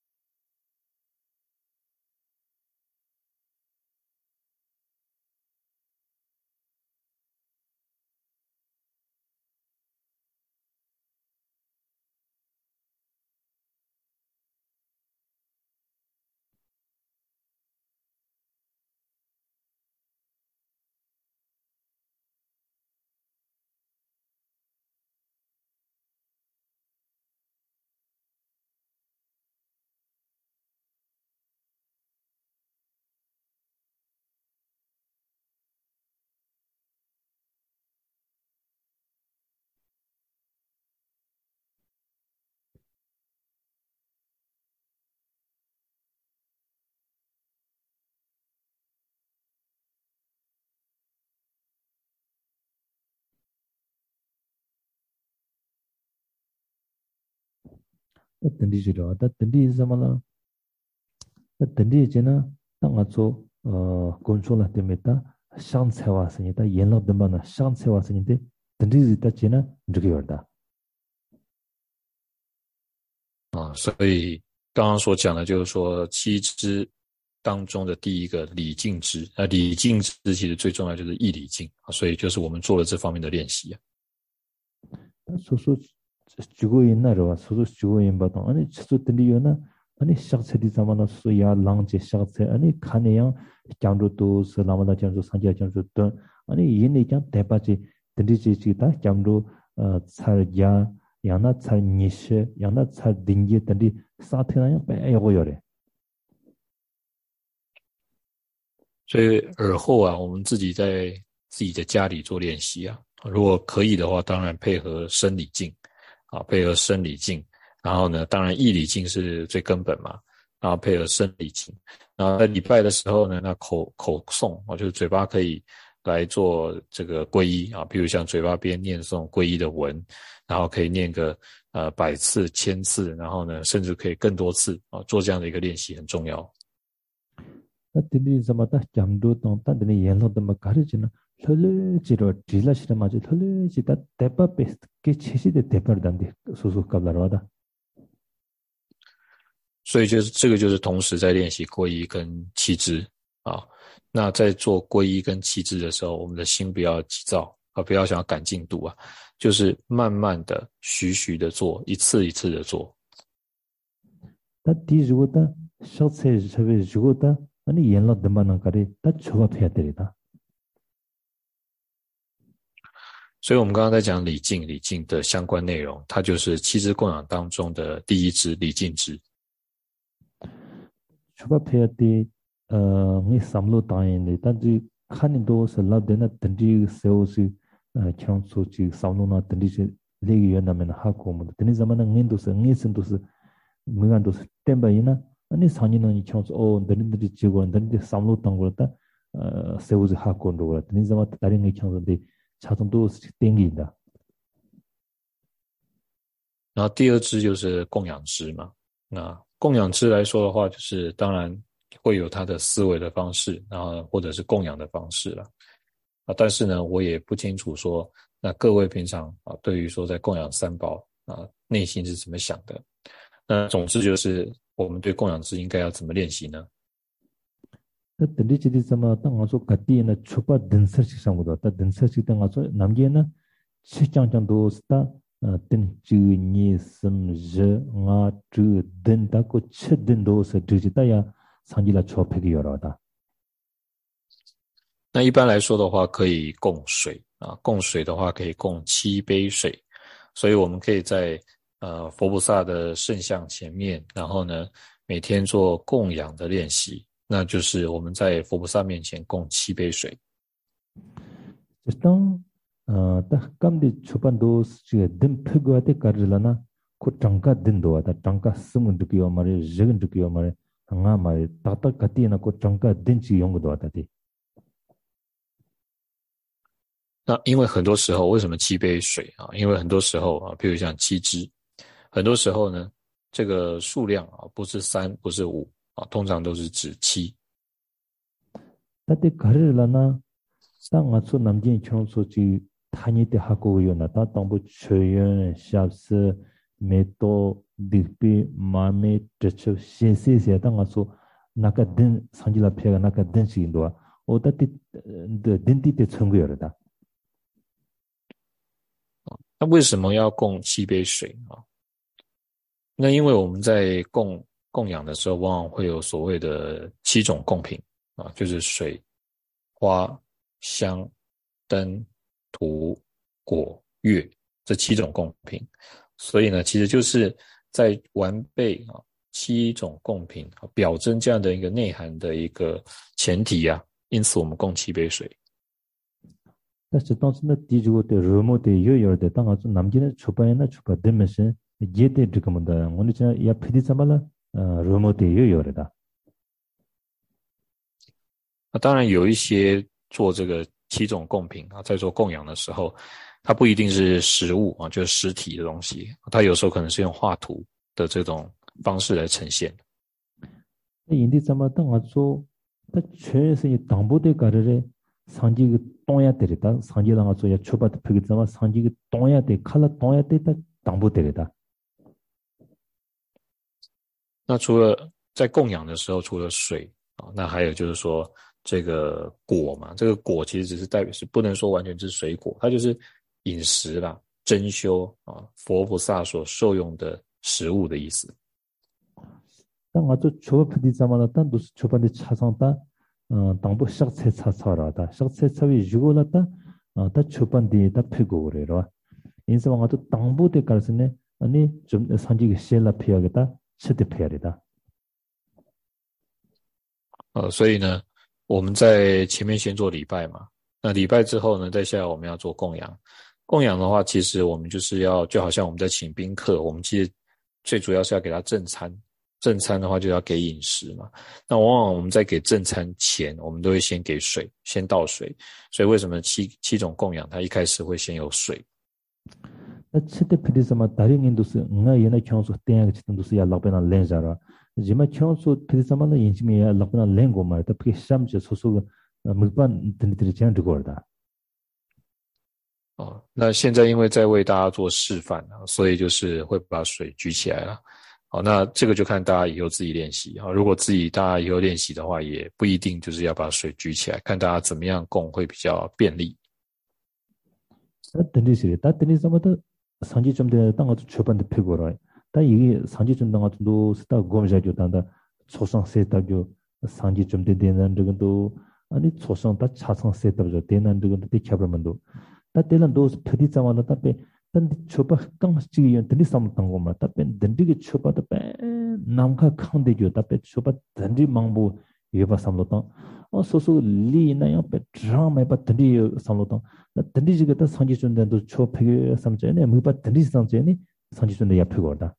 Tandi jiro da tandi zamala da tandi jena ta nga cho konso la temeta shan sewa sani ta yenlo damba na shan sewa sani de tandi zita jena ndrige yorda。 所以刚刚所讲的就是说7支当中的第一个礼敬支，礼敬支其实最重要就是义礼敬，所以就是我们做了这方面的练习啊。 주고인나로 소소 주고인 바동 아니 치수 들리요나 아니 샥세디 자마나 소야 랑제 샥세 아니 칸에양 장로도 슬라마다 장로 상자 장로 또 아니 얘네장 대바지 들리지지다 장로 차야 야나 차니시 야나 차 딩게 들리 사테나야 빼요요래。 所以尔后啊，我们自己在自己的家里做练习啊，如果可以的话，当然配合生礼敬。配合生礼敬，然后呢，当然义礼敬是最根本嘛，然后配合生礼敬，然后在礼拜的时候呢，那口诵就是嘴巴可以来做这个皈依啊，比如像嘴巴边念诵皈依的文，然后可以念个100次、1000次，然后呢，甚至可以更多次做这样的一个练习很重要。 那들리 자마다 잠도 동다 들리 연로도 막 가르치나 혈지로 질라시라 맞아 혈지다 대파 베스트 치시데 대파단데 소소갑라로다。 所以就是这个就是同时在练习皈依跟七支啊。那在做皈依跟七支的时候，我们的心不要急躁不要想要赶进度啊，就是慢慢的徐徐的做，一次一次的做。 那第如果的小菜特别如果的아니 연락 덤바는 거리 다 조합해야 되다。 所以我们刚刚在讲礼敬的相关内容，它就是7支供养当中的第1支礼敬支。 조합해야 돼 이 삼로 당인데 단지 칸도 살라데나 단지 세우스 창소지 삼로나 단지 레기연나면 하고 뭐 단지 자만은 인도스 인신도스 무간도스 템바이나 아니 산이는 이창소 너희들이 지고 너희들 삼로 당고다 세우즈 하고로 그랬더니 좀 다른 게 창소인데 자동도 땡긴다。 然后第2支就是供养支嘛，那供养支来说的话，就是当然会有它的思维的方式，然后或者是供养的方式啦。但是呢，我也不清楚说，那各位平常对于说在供养三宝内心是怎么想的。那总之就是我们对供养支应该要怎么练习呢？ 다 들리지디 sama 땅아서 같이나 초바 든서식 상고도 다 든서식 땅아서 남게나 시장장도 스타 든지니 섬제 나주 든다고 쳇든도서 드지다야 상기라 초패기 열어다。 那一般来说的话，可以供水啊，供水的话可以供7杯水，所以我们可以在佛菩萨的圣像前面，然后呢每天做供养的练习，那就是我们在佛菩萨面前供7杯水。 일단 딱 감디 초반도 지가 든 표고한테 가르라나 그 장가 든도다 장가 쓰면 느끼어 말에 적은 느끼어 말에 항아 말에 딱딱 같이나 그 장가 든지 용도 왔다디 那因为很多时候，为什么7杯水啊？因为很多时候啊，譬如像7支，很多时候呢，这个数量啊，不是3，不是5啊，通常都是指7。 따때 가르라나 땅 아초 남진 청소지 타니때 하고 요나다 땅부 초연 샵스 메토 디피 마메 트쳐 신세세 땅 아초 나가 든 상질라 피가 나가 든시인도와 오다티 든티때 청구여다 那为什么要供7杯水啊？那因为我们在供养的时候，往往会有所谓的7种供品啊，就是水、花、香、灯、土、果、乐这7种供品。所以呢，其实就是在完备啊7种供品，表征这样的一个内涵的一个前提啊。因此，我们供7杯水。 다시 당신의 뒤지고 때 로모데 요요데 당아서 남진의 초바에나 초바 되면서 제때 드금다 오늘 진짜 야 피디자말라 로모데 요요래다 那当然有一些做这个7种供品啊，在做供养的时候，它不一定是实物啊，就是实体的东西，它有时候可能是用画图的这种方式来呈现。 인디자마 당아서 다 최선이 당보대 가르래 상지가 동야 때리다 상지랑 아서야 초바도 피기자마 상지가 동야 때 칼라 동야 때다 당보 때리다 那除了在供养的时候，除了水啊，那还有就是说这个果嘛，这个果其实只是代表是不能说完全是水果，它就是饮食啦、珍馐啊，佛菩萨所受用的食物的意思。 当아서 초바 피디자마나 단도 초바데 차상다 당보 샥세 차차라다 샥세 차위 주고라다 다 초반디 다 피고 그래라 인사왕아 또 당보데 갈스네 아니 좀 산지게 셀라 피하겠다 쳇데 피하리다 所以呢，我们在前面先做礼拜嘛，那礼拜之后呢，再下来我们要做供养。供养的话，其实我们就是要，就好像我们在请宾客，我们其实最主要是要给他正餐。正餐的话就要给饮食嘛，那往往我们在给正餐前，我们都会先给水，先倒水。所以为什么七种供养，它一开始会先有水？ 那쳇데 피디자마 다른 인도스 nga yana kyonso tenga chitan도스 야 락베나 렌자라 지마 kyonso 피디자마나 인심이 야 락베나 렌고 말다 피게 샴제 소소 물반 든들이 장 되고다 那现在因为在为大家做示范啊，所以就是会把水举起来了。好，那这个就看大家以后自己练习啊。如果大家以后练习的话，也不一定就是要把水举起来，看大家怎么样供会比较便利。 다 든리시리 다 든리자마다 상지 좀 되는 땅도 초반데 피고라 다 이게 상지 좀 당아도 스타 고음자죠 단다 초상 세다죠 상지 좀 되는 저것도 아니 초상 다 차상 세다죠 되는 저것도 대켜버면도 다 되는 도스 피디자마다 답에 단 초바 깡스지기 연들이 삼던 거만 답에 든디게 초바다 빼 남가 칸데죠 답에 초바 든디 망보 예바 삼로다 소소 리나요 빼 드라마 봐 든디 삼로다 든디 지게다 상지 좀 된도 초패게 삼제네 무바 든디 삼제네 상지 좀 돼 yap고다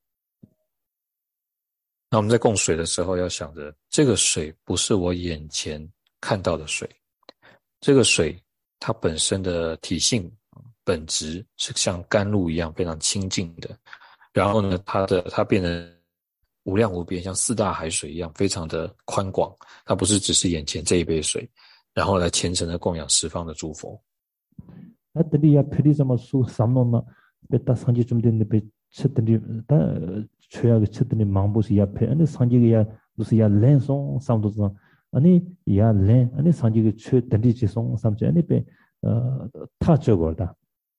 那我们在供水的时候要想着，这个水不是我眼前看到的水，这个水它本身的体性本质是像甘露一样非常清净的，然后呢，它变得无量无边，像4大海水一样非常的宽广，它不是只是眼前这一杯水，然后来虔诚的供养十方的诸佛。 나들이야 페리자마 수 삼노나 베타 상지 좀 되는 베 쳇들이 다 최악의 쳇들이 망보시 야페 아니 상지야 무슨 야 렌송 삼도서 아니 야 렌 아니 상지의 최 던지지송 삼제 아니 베 타저거다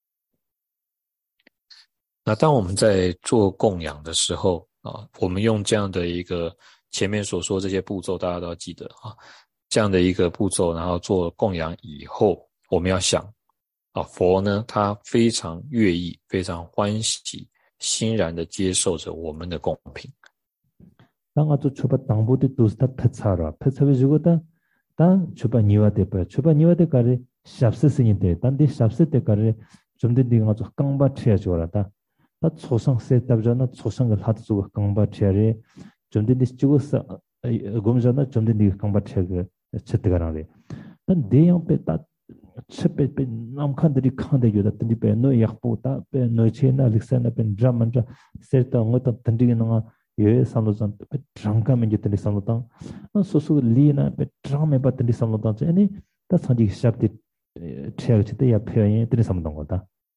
那当我们在做供养的时候啊，我们用这样的一个前面所说这些步骤，大家都要记得啊。 这样的一个步骤，然后做供养以后，我们要想佛呢他非常乐意，非常欢喜，欣然的接受着我们的供品。 当아주 초바 당보데 도스타 페차라 페차베 주고다 단 초바 니와데 파 초바 니와데 가레 샵스스니데 단데 샵스데 가레 좀데 디가 저 강바 트야 줘라다 다 초상 세tab잖아 초상을 하도 주고 강바 트야레 좀데 디 주고서 곰잖아 좀데 디 강바 트야 쳇데가라레 단 대양 페다 쳇페 남칸들이 칸데 요다 든디 페노 약보다 페 노체나 알렉산다 펜 드라만자 세르타 응어다 든디기나 ये समझन पे ड्रंका में जितने समझता सोसो लीना पे ड्रम में बतने समझता यानी ता संजी शब्द ठेग छते या फेये इतने समझता होता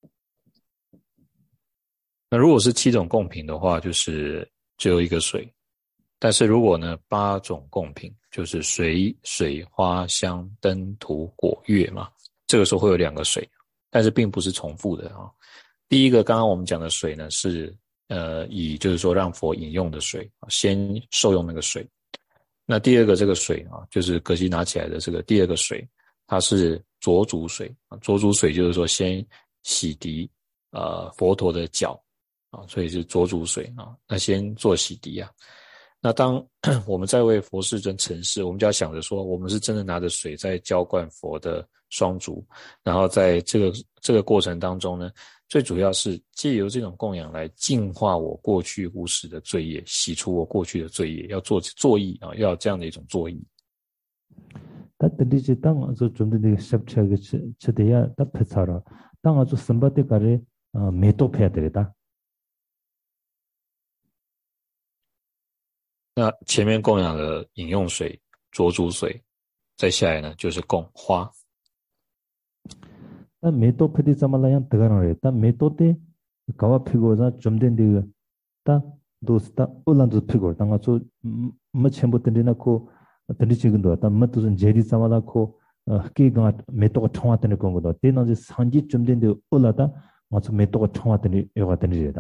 那如果是7种贡品的话，就是只有一个水。但是如果呢8种贡品，就是水、花、香、灯、土、果、乐嘛，这个时候会有2个水，但是并不是重复的啊。第一个刚刚我们讲的水呢是以就是说让佛饮用的水，先受用那个水。那第二个这个水就是格西拿起来的这个第二个水，它是浊足水。浊足水就是说先洗涤佛陀的脚所以是浊足水那先做洗涤那当我们在为佛世尊陈示，我们就要想着说，我们是真的拿着水在浇灌佛的双足，然后在这个过程当中呢，最主要是借由这种供养来净化我过去无始的罪业，洗除我过去的罪业，要做作意要有这样的一种作意。 다들이지 땅 아주 좀 더 샵차게 쳐대야 다 패차라 땅 아주 선바데 가래 메토페야 되겠다. 那前面供养的饮用水、浊足水，再下来呢就是供花。 다 메토페디 자말라양 드가나래. 다 메토데 가와 피고자 좀 된데 다 도스타 올란도 피고 땅 아주 뭐 첨부 된데나고 तरी चिगंदो ता मत तुझन जेरी समाला को के गा मेतो को ठवा तने को गदो तेना जे सांजी चुमदेंदे ओलाता मच मेतो को ठवा तने योगा तने जेदा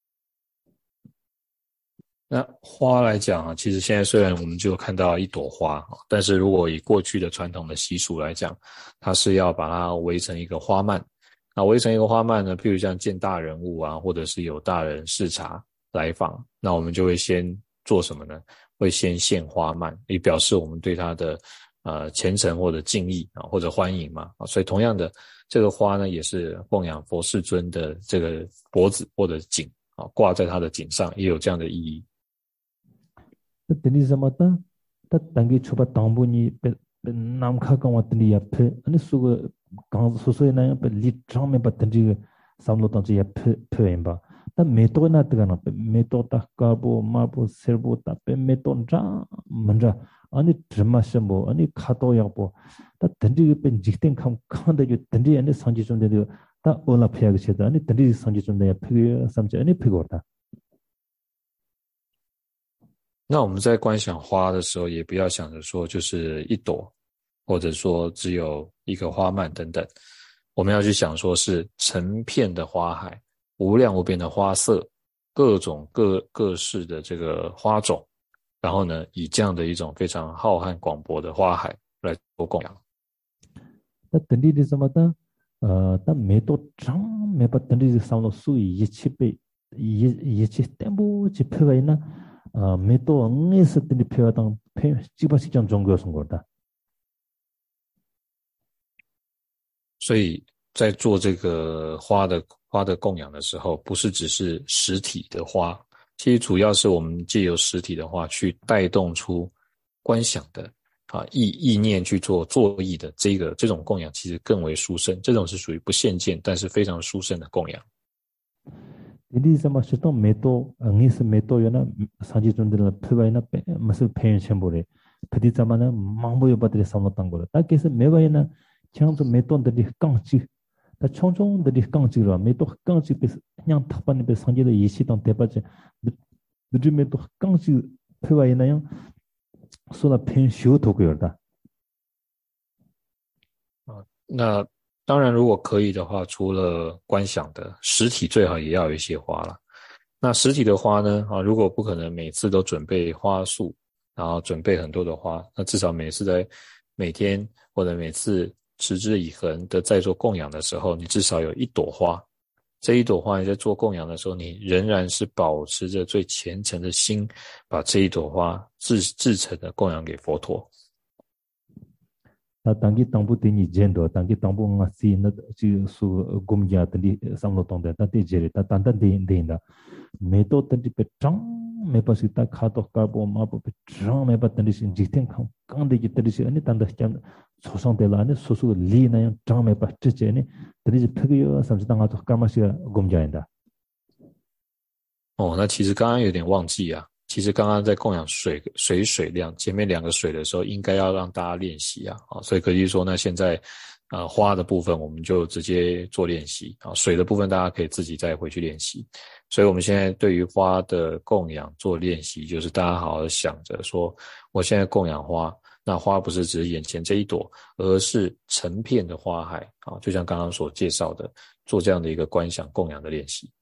那花来讲其实现在虽然我们就看到一朵花，但是如果以过去的传统的习俗来讲，它是要把它围成一个花蔓。那围成一个花蔓呢，譬如像见大人物或者是有大人视察来访，那我们就会先做什么呢？会先献花蔓，以表示我们对他的虔诚或者敬意或者欢迎嘛。所以同样的，这个花呢也是供养佛世尊的这个脖子或者颈挂在他的颈上，也有这样的意义。 तनी जमाता त तंगी छुपा तांबुनी पे नामखा का वतनी या पे अनि सुग गांव सोसोय ना पे लिट्राम में बतंजी सामलो तंजी या पे एम्बा ता मेतो ना तगना पे मेतो ता काबो माबो सेरबो ता पे मेतो रा मनरा अनि ड्रमाशमो अनि खातो याबो ता तंजी पे जिक्तें खम खांदे जो तंजी अनि सांजी चुंदे ता ओला फेया गछेदा अनि तंजी सांजी चुंदे या पे समझे अनि फेगोता 那我们在观想花的时候，也不要想着说就是一朵，或者说只有一个花蔓等等，我们要去想说是成片的花海，无量无边的花色，各种各式的这个花种，然后呢，以这样的一种非常浩瀚广博的花海来做供养。 那等地的什么的，但没多长，没把等地的上了数以一起全部去配合呢。메또 응에서 들이 표하던 지바식장 종교선 거다. 所以在做这个花的供养的时候，不是只是实体的花，其实主要是我们借由实体的花去带动出观想的意念去做作意的这种供养，其实更为殊胜。这种是属于不现见，但是非常殊胜的供养。 Ini sama sito meto angis meto yana sanji chundela phwaina masu phen chembore phadi zamana mangboyo badre samlo tangora ta kese mewaina changso meto de kangchi ta chongchong de kangchi ro meto kangchi pe nyang thapani pe sanji de yishi tang tepaje de meto kangchi phwaina yang sola phen shu togoyorda 那 当然如果可以的话，除了观想的实体最好也要有一些花啦。那实体的花呢如果不可能每次都准备花束，然后准备很多的花，那至少每次在每天或者每次持之以恒的在做供养的时候，你至少有一朵花。这一朵花你在做供养的时候，你仍然是保持着最虔诚的心，把这一朵花至诚的供养给佛陀。 다 당기 당부 되니 젠도 당기 당부 ngasi na chi su gumya tandi samlo tongda ta te jere ta tanda de na me to tandi pe chang me pa sita kha to ka bo ma bo pe chang me pa tandi sin jiten kham kang de ji tandi si ani tanda cham so song de la ne so su li na yang chang me pa che che ne tandi ji phegyo sam ji tanga to ka ma si gumya inda 那其实刚刚有点忘记啊。其实刚刚在供养水量，前面2个水的时候，应该要让大家练习啊。所以可以说，那现在花的部分我们就直接做练习啊，水的部分大家可以自己再回去练习。所以我们现在对于花的供养做练习，就是大家好好想着说，我现在供养花，那花不是只是眼前这一朵，而是成片的花海啊，就像刚刚所介绍的，做这样的一个观想供养的练习。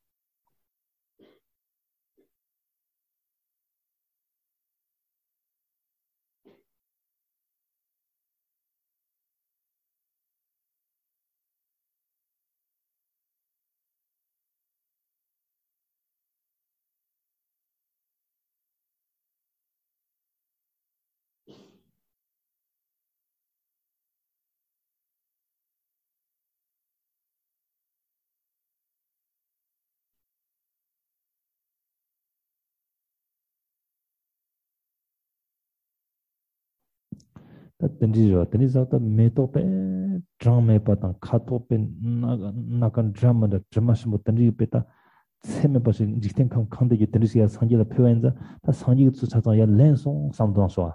ta tandi ro tandi sa ta me to pe chang me pa tang kha to pe na kan drama da drama shmo tandi pe ta seme pa sin jiten kham kham de ji tandi si ya sanji la pyo enza ta sanji tsu cha ya len song sam dong so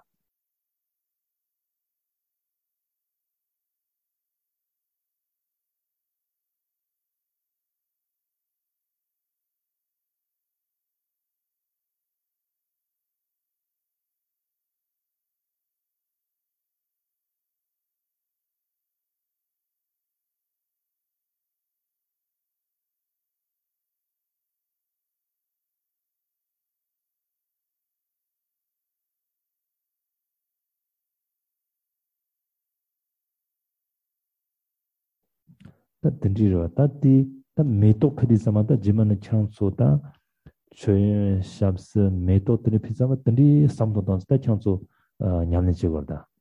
たてんじろたてたメトペリサマた自分のチャンスをたチョイシャブスメトテレピザマたりサムトダンスたチャンスをニャムネチゴルダ。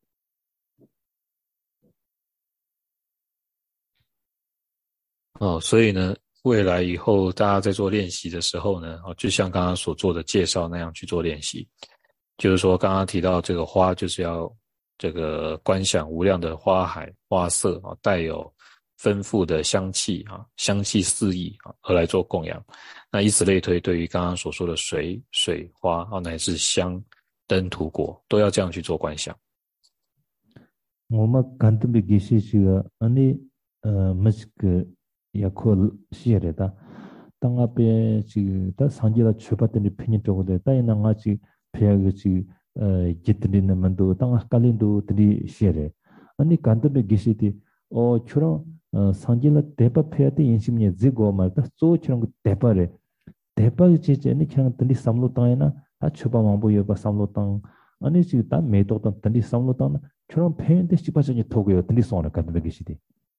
所以呢，未来以后大家在做练习的时候呢，就像刚刚所做的介绍那样去做练习。就是说，刚刚提到这个花，就是要这个观想无量的花海、花色啊，带有丰富的香气啊，香气四溢啊，而来做供养。那以此类推，对于刚刚所说的水、花啊，乃至香、灯、土果，都要这样去做观想。 我们感动的给是这个，你没这个也可写的，当那边这个，他上级了出发的偏见多的，但那个这偏个这จิต的们都当卡林都的写的，你感动的给是的，除了上级了台北偏的因素呢，这个嘛，他做出那个台北的，台北的这你看的三路当呢，他出发往不有把三路当，你这个他没到当的三路当呢。 저런 팬데 싶어서니 토고요. 들리소나 같은 게 시대.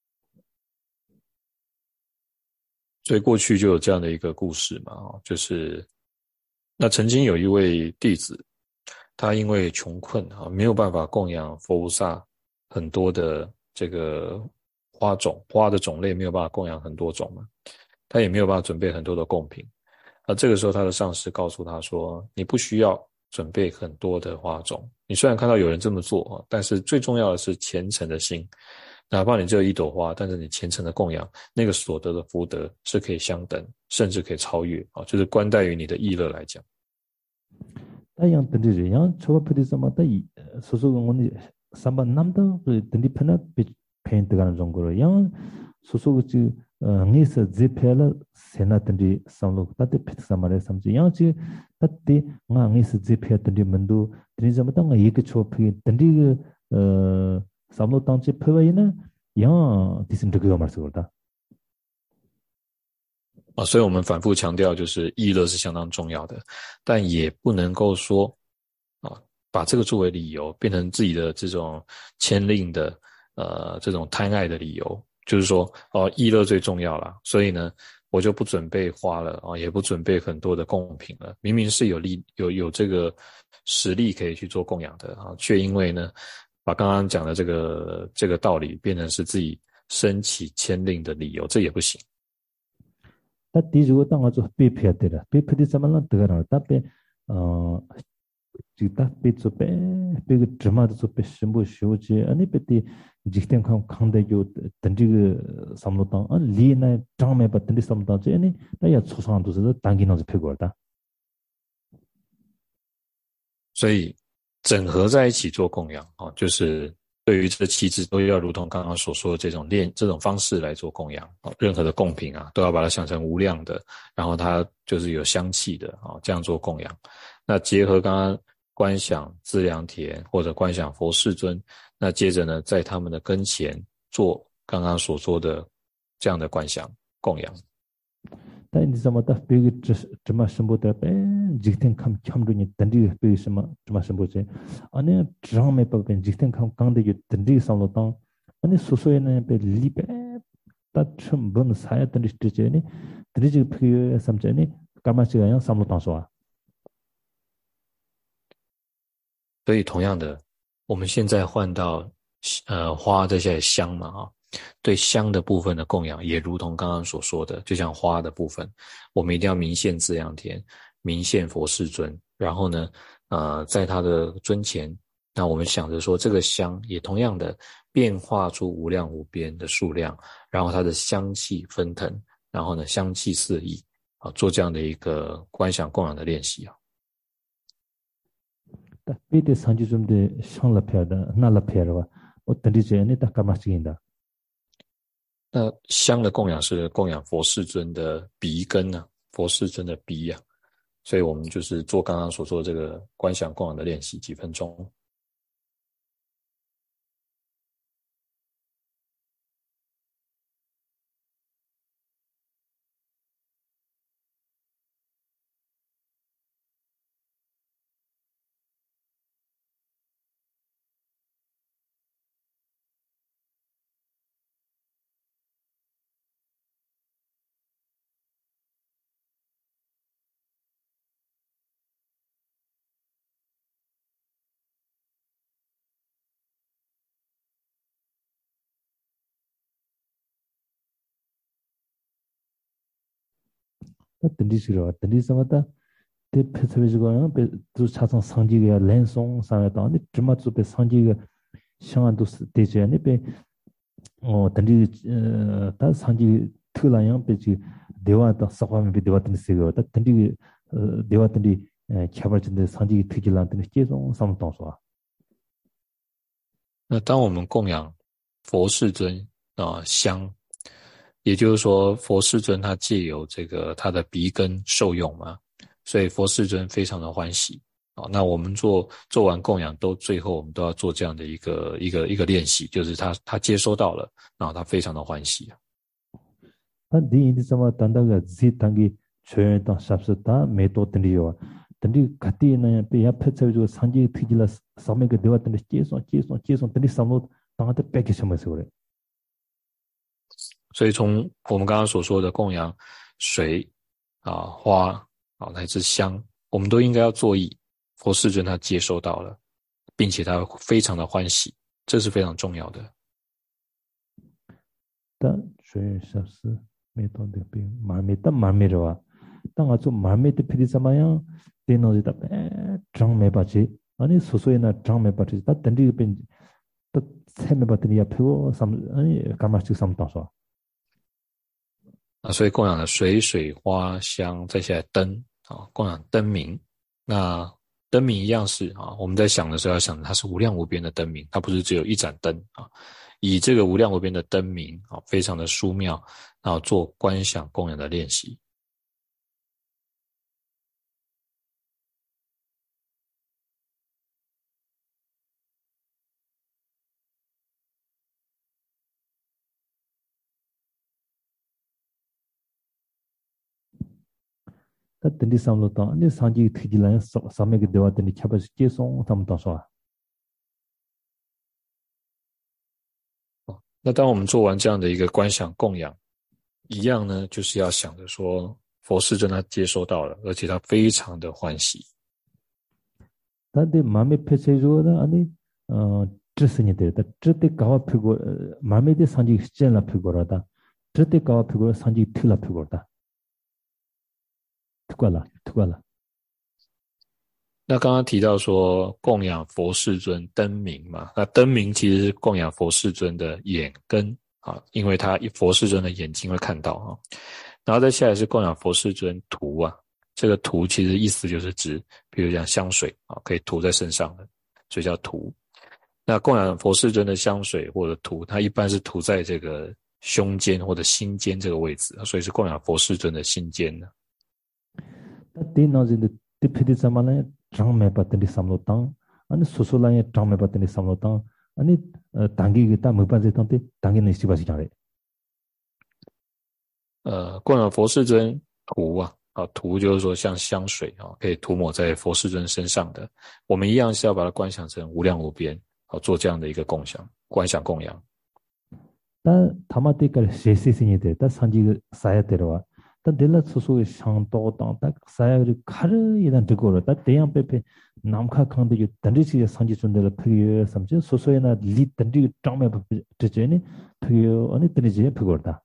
所以过去就有这样的一个故事嘛，就是那曾经有一位弟子，他因为穷困啊，没有办法供养佛菩萨很多的这个花的种类没有办法供养很多种嘛，他也没有办法准备很多的贡品。这个时候他的上师告诉他说，你不需要准备很多的花种，你虽然看到有人这么做，但是最重要的是虔诚的心。哪怕你只有一朵花，但是你虔诚的供养，那个所得的福德是可以相等，甚至可以超越，就是观待于你的意乐来讲。 yang tendiri yang coba pedi sama tai susu ngoni samba namda tendi pena pen tegan jongoro yang susu chi ngisa zepela sena tendi samlo tate pet samare samji yang chi tate nga ngisa zepela tendi mendu tendi sama ta nga yek chopi tendi samlo tangchi phewaina yang disin de mar sorda 所以我们反复强调，就是意乐是相当重要的，但也不能够说把这个作为理由，变成自己的这种牵令的这种贪爱的理由，就是说意乐最重要啦，所以呢我就不准备花了也不准备很多的贡品了。明明是有这个实力可以去做供养的却因为呢把刚刚讲的这个道理变成是自己升起牵令的理由，这也不行。 다 뒤지고 땅아 좀 빼펴야 되라. 빼펴디 자말라 더라. 답에 어 지다 빼서 빼그 드마도 좀 빼심보 쉬우지. 아니 빼디 직된 강대교 던지그 삼로당 안 리나 장매 받던디 삼로당 제니 나야 초상도서 당기나서 펴고다. 所以整合在一起做供养就是对于这七支都要如同刚刚所说的这种方式来做供养任何的贡品都要把它想成无量的，然后它就是有香气的这样做供养。那结合刚刚观想资粮田或者观想佛世尊，那接着呢在他们的跟前做刚刚所说的这样的观想供养。 다 이제 뭐다 베기 좀 심보다 베 직ten 감 참르니 던디 베기 좀 심보제 아니 드라마에 빠벤 직ten 감 강대기 던디 상로당 아니 소소에는 베 리베 다좀 본 사야 던디 스트제니 드리지 피에 삼제니 까마치가 양 상로당 소아 所以同样的我们现在换到花这些香嘛对香的部分的供养也如同刚刚所说的，就像花的部分，我们一定要明现资粮田，明现佛世尊，然后呢在他的尊前，那我们想着说这个香也同样的变化出无量无边的数量，然后它的香气奔腾，然后呢香气四溢做这样的一个观想供养的练习 베데 산지 좀데 샹라 펴다 나라 펴와 어떤지 제니 다 까마치긴다 那香的供养是供养佛世尊的鼻根佛世尊的鼻所以我们就是做刚刚所做的这个观想供养的练习几分钟。 던디시로 던디서마다 대 페스베지고 또 차상 상지가 렌송 상에다 아니 드마츠 베 상지가 샹안도 되지니 베 던디 다 상지 틀라양 베지 대화다 사과면 베 대화든 세고 다 던디 대화든디 캬버진데 상지 특질란데 계속 삼동서 那当我们供养佛世尊香，也就是说佛世尊他借由这个他的鼻根受用嘛，所以佛世尊非常的欢喜那我们做完供养最后我们都要做这样的一个练习，就是他接收到了，然后他非常的欢喜 디 인디서마 단다가 지 단기 최다 삽스다 메토든디요 던디 가티는 베야 페츠고 상지 티질라 사메게 되었던데 계속 던디 삼로 당한테 뺏기 심어서 그래 所以从我们刚刚所说的供养水花乃至香，我们都应该要作意佛世尊他接收到了，并且他非常的欢喜，这是非常重要的。 但水삽스 메토데 비 마메다 마메로와 땅아 좀 마메데 피리자마야 데노지다 베 장메바지 아니 소소이나 장메바지 다 던디 벤 또 세메바들이 앞에고 삼 아니 가마식 삼다서 所以供养的水花香，再下来灯供养灯明。那灯明一样是我们在想的时候要想它是无量无边的灯明，它不是只有一盏灯以这个无量无边的灯明非常的殊妙，然后做观想供养的练习。 다 든디 삼로다 아니 상지 티질라야 사메게 되와 든디 차바스 계속 담다서 那当我们做完这样的一个观想供养，一样呢，就是要想着说，佛世尊他接收到了，而且他非常的欢喜。 다데 마메 페체조다 아니 트스니 데다 트테 가와 피고 마메데 상지 스젠라 피고라다 트테 가와 피고 상지 틀라 피고다 투과라 那刚刚提到说供养佛世尊灯明嘛，那灯明其实是供养佛世尊的眼根啊，因为他佛世尊的眼睛会看到啊。然后再下来是供养佛世尊涂啊，这个涂其实意思就是指，比如讲香水啊，可以涂在身上的，所以叫涂。那供养佛世尊的香水或者涂，它一般是涂在这个胸间或者心间这个位置，所以是供养佛世尊的心间呢。 那第那是的第皮的什么呢？张没把的三罗当，安尼苏苏来张没把的三罗当，安尼当地个大没办法当的，当地那西巴西讲嘞。 供养佛世尊涂啊，涂就是说像香水啊，可以涂抹在佛世尊身上的。我们一样是要把它观想成无量无边，做这样的一个供养，观想供养。 但他妈的个谁谁的，但上几个啥也得了哇。다 델라 소소의 상도당 딱 사야를 카르이단 듣고로 다 대양 빼빼 남카 칸데 단리시 상지 존들 피어 삼지 소소에나 리 단리 장매 되제니 피어 아니 드리지 피고다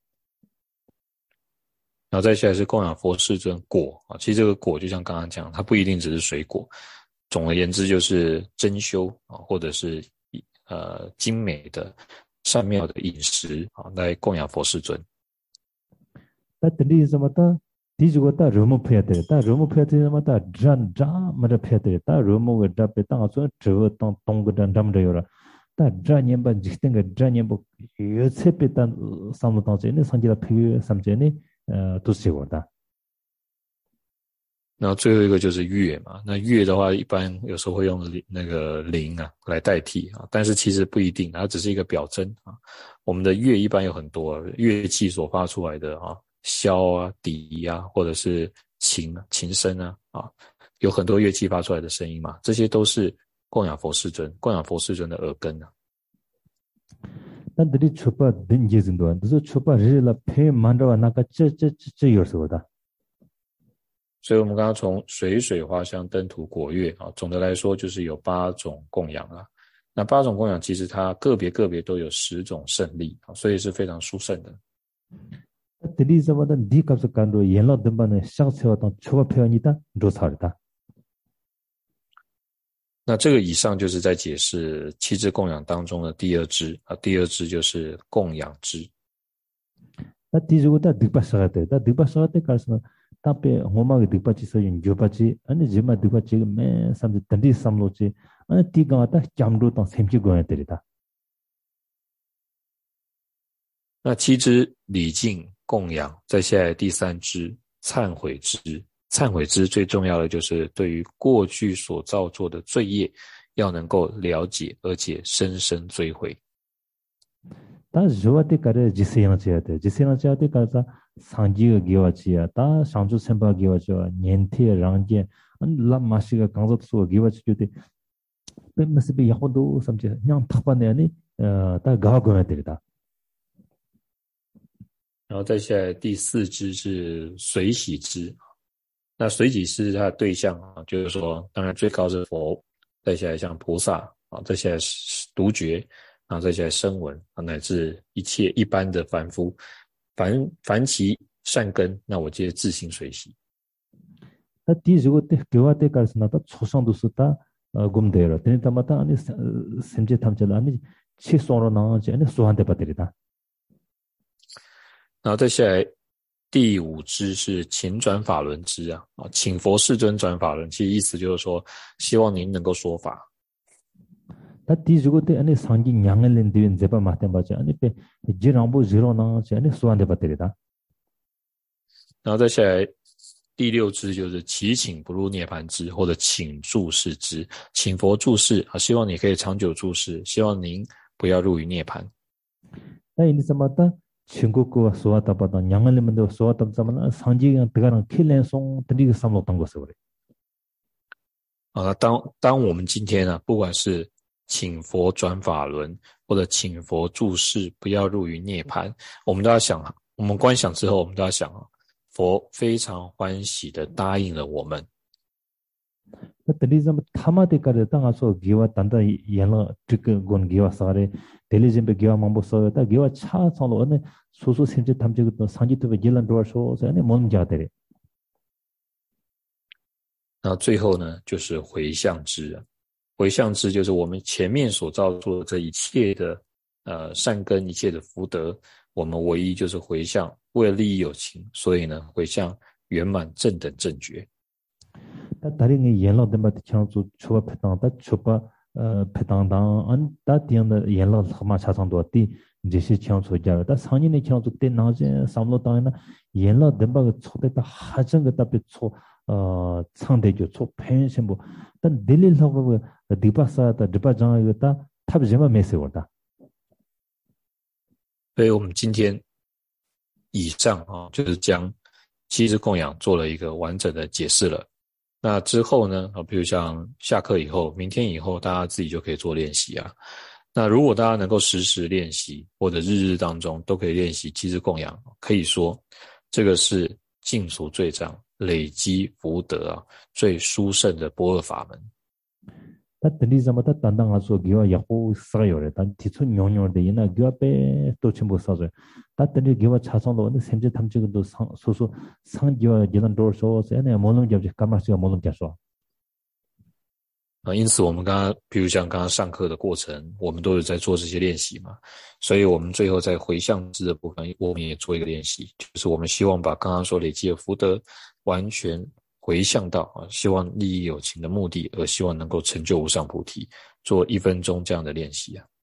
然后再下来是供养佛世尊果啊，其实这个果就像刚刚讲，它不一定只是水果，总而言之就是珍馐啊，或者是精美的善妙的饮食啊，来供养佛世尊。 다 들리 좀다 디주고다 로모 페야데 다 로모 페야데 좀다 잔자 마다 페야데 다 로모가 답에 땅서 저땅 동거단 담려요라 다 잔년바 지iten가 잔년보 요체페단 삼로당제네 상지라 페유 삼제네 도시고다 然后最后一个就是月嘛，那月的话一般有时候会用那个铃啊来代替啊，但是其实不一定，它只是一个表征啊。我们的乐一般有很多乐器所发出来的啊。 箫啊、笛啊，或者是琴声啊，有很多乐器发出来的声音嘛，这些都是供养佛世尊，供养佛世尊的耳根啊。 但这里出发等级很多，就是出发日了配满着那个这有时候的。 所以我们刚刚从水花香灯土果乐啊，总的来说就是有8种供养啊。那8种供养其实它个别都有10种胜利啊，所以是非常殊胜的。 들리자마자 네 값을 간로 연락 등반에 샹세와던 초과 표현이다 로사르다 那这个以上就是在解释七支供养当中的第二支啊，第二支就是供养支。 那第二个的득바사가돼 다 득바사가돼 가서 답에 호마게 득바치서 인조바치 아니 지마 득바치 매 삼지 던디 삼로치 아니 디가다 잠로던 샘치 고야 되리다 那七支礼敬供养，再下来第3支忏悔支。忏悔支最重要的就是对于过去所造作的罪业，要能够了解，而且深深追悔。 다 저한테 가래 지세양 지야 돼. 지세양 지야 돼 가서 상지가 기와지야. 다 상주 셈바 기와죠. 년태 랑제 라 마시가 강섭소 기와지죠. 뱀스비 야호도 삼지 그냥 탁반에 아니 다 가고야 되다. 然后再下来第4支是随喜支，那随喜支它的对象啊，就是说，当然最高是佛，再下来像菩萨啊，再下来是独觉，然后再下来声闻啊，乃至一切一般的凡夫，凡其善根，那我皆自行随喜。 다 뒤지고때 교화때 가르스나다 초상도 쓰다 곰대로 되니다마다 아니 샘제 탐절 아니 치소로 나오지 아니 소한테 받으리다. 然后再下来第5支是请转法轮支啊，请佛世尊转法轮，其实意思就是说，希望您能够说法。 다 뒤지고때 아니 상기 냥을 낸디엔 제바 마템 바지 아니 베 지랑보 지로나 아니 소한테 받으리다. 然后再下来第6支就是祈请不入涅槃支，或者请住世支，请佛住世啊，希望你可以长久住世，希望您不要入于涅槃。 나 인디사마다 친구과 소화답하다 양을리면도 소화답자면 상지가 드가랑 킬렌송 드리그 삼록던 것을 그래. 当我们今天不管是请佛转法轮，或者请佛注释不要入于涅槃，我们都要想，我们观想之后，我们都要想佛非常欢喜的答应了我们。 드리즘 타마데까지 땅아서 기와 단다 연락 건 기와 사래 델리즘베 기와 망보서다 기와 차선로 어느 소소 생제 탐지도 상지도베 질란 도와서 아니 뭔자들이 那最后呢，就是回向之。回向之就是我们前面所造作的这一切的善根，一切的福德，我们唯一就是回向，为了利益有情，所以呢，回向圆满正等正觉。 다른 연락 된 바트 창조 추가 패당다 추가 패당당 안다 뛰는 연락 하마 차상도 어디 제시 창조 자다 상인의 창조 때 나제 삼로 당이나 연락 된 바가 초대다 하정 그 답에 초 상대죠 초 펜신부 단 딜릴하고 디바사다 디바장이다 탑제마 메시오다 所以我们今天以上就是将七支供养做了一个完整的解释了。那之后呢，比如像下课以后，明天以后，大家自己就可以做练习啊。那如果大家能够时时练习，或者日日当中都可以练习七支供养，可以说这个是净除罪障、累积福德最殊胜的般若法门。 드리자마다 단당아서 기와 야호 사요래 단 티초 뇽뇽데 이나 기와베 또침보 사죠 다들이 기와 차선도 어느 샘제 탐지도 소소 상기와 지난 도서 에네 모능 잡지 까마시가 모능 잡소 因此我们刚刚比如像刚刚上课的过程，我们都是在做这些练习嘛，所以我们最后在回向之的部分，我们也做一个练习，就是我们希望把刚刚所累积的福德完全回向到希望利益有情的目的，而希望能够成就无上菩提，做1分钟这样的练习啊。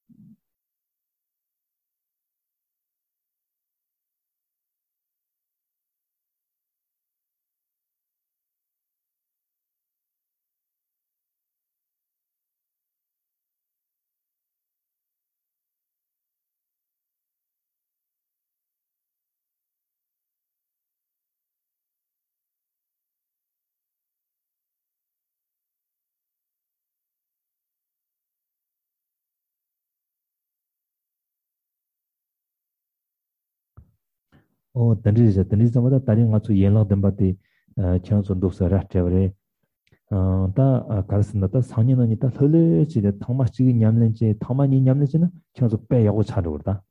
드리자마다 다른 아주 연락 된 바디 창선도 서라트레 다 가르스나다 상인은 있다 설레지데 탕마치기 냠는지 탕마니 냠는지는 창소 빼야고 차려다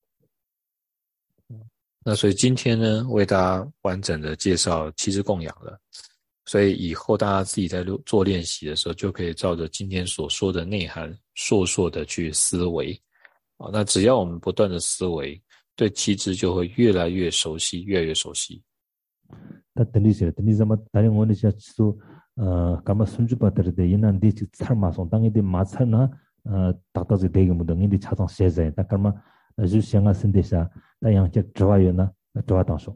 那所以今天呢，为大家完整的介绍七支供养了，所以以后大家自己在做练习的时候，就可以照着今天所说的内涵，硕硕的去思维。那只要我们不断的思维，对七支就会越来越熟悉，越来越熟悉。 다 들리자마 다른 원이 지수 가마 순주바들데 이난디 살마송 땅에디 마살나 딱다지 되게 무등인디 차상 세제 딱까마 주시anga 신데샤 다양적 좋아요나 좋아당소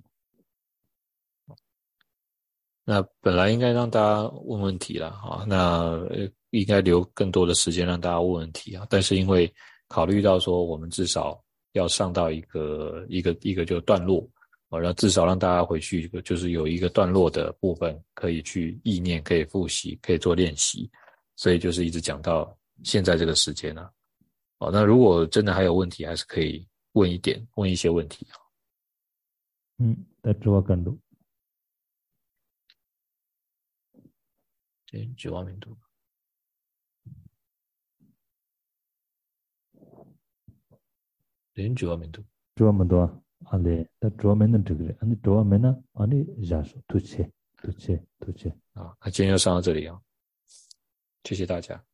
那本来应该让大家问问题了那应该留更多的时间让大家问问题但是因为考虑到说我们至少要上到一个就段落然后至少让大家回去就是有一个段落的部分可以去意念，可以复习，可以做练习，所以就是一直讲到现在这个时间那如果真的还有问题，还是可以问一些问题 that's 9万名度9万名度 좋아만도 안돼 다 좋아면은 되게 아니 좋아면은 아니 자수 도체 那今天就上到这里谢谢大家。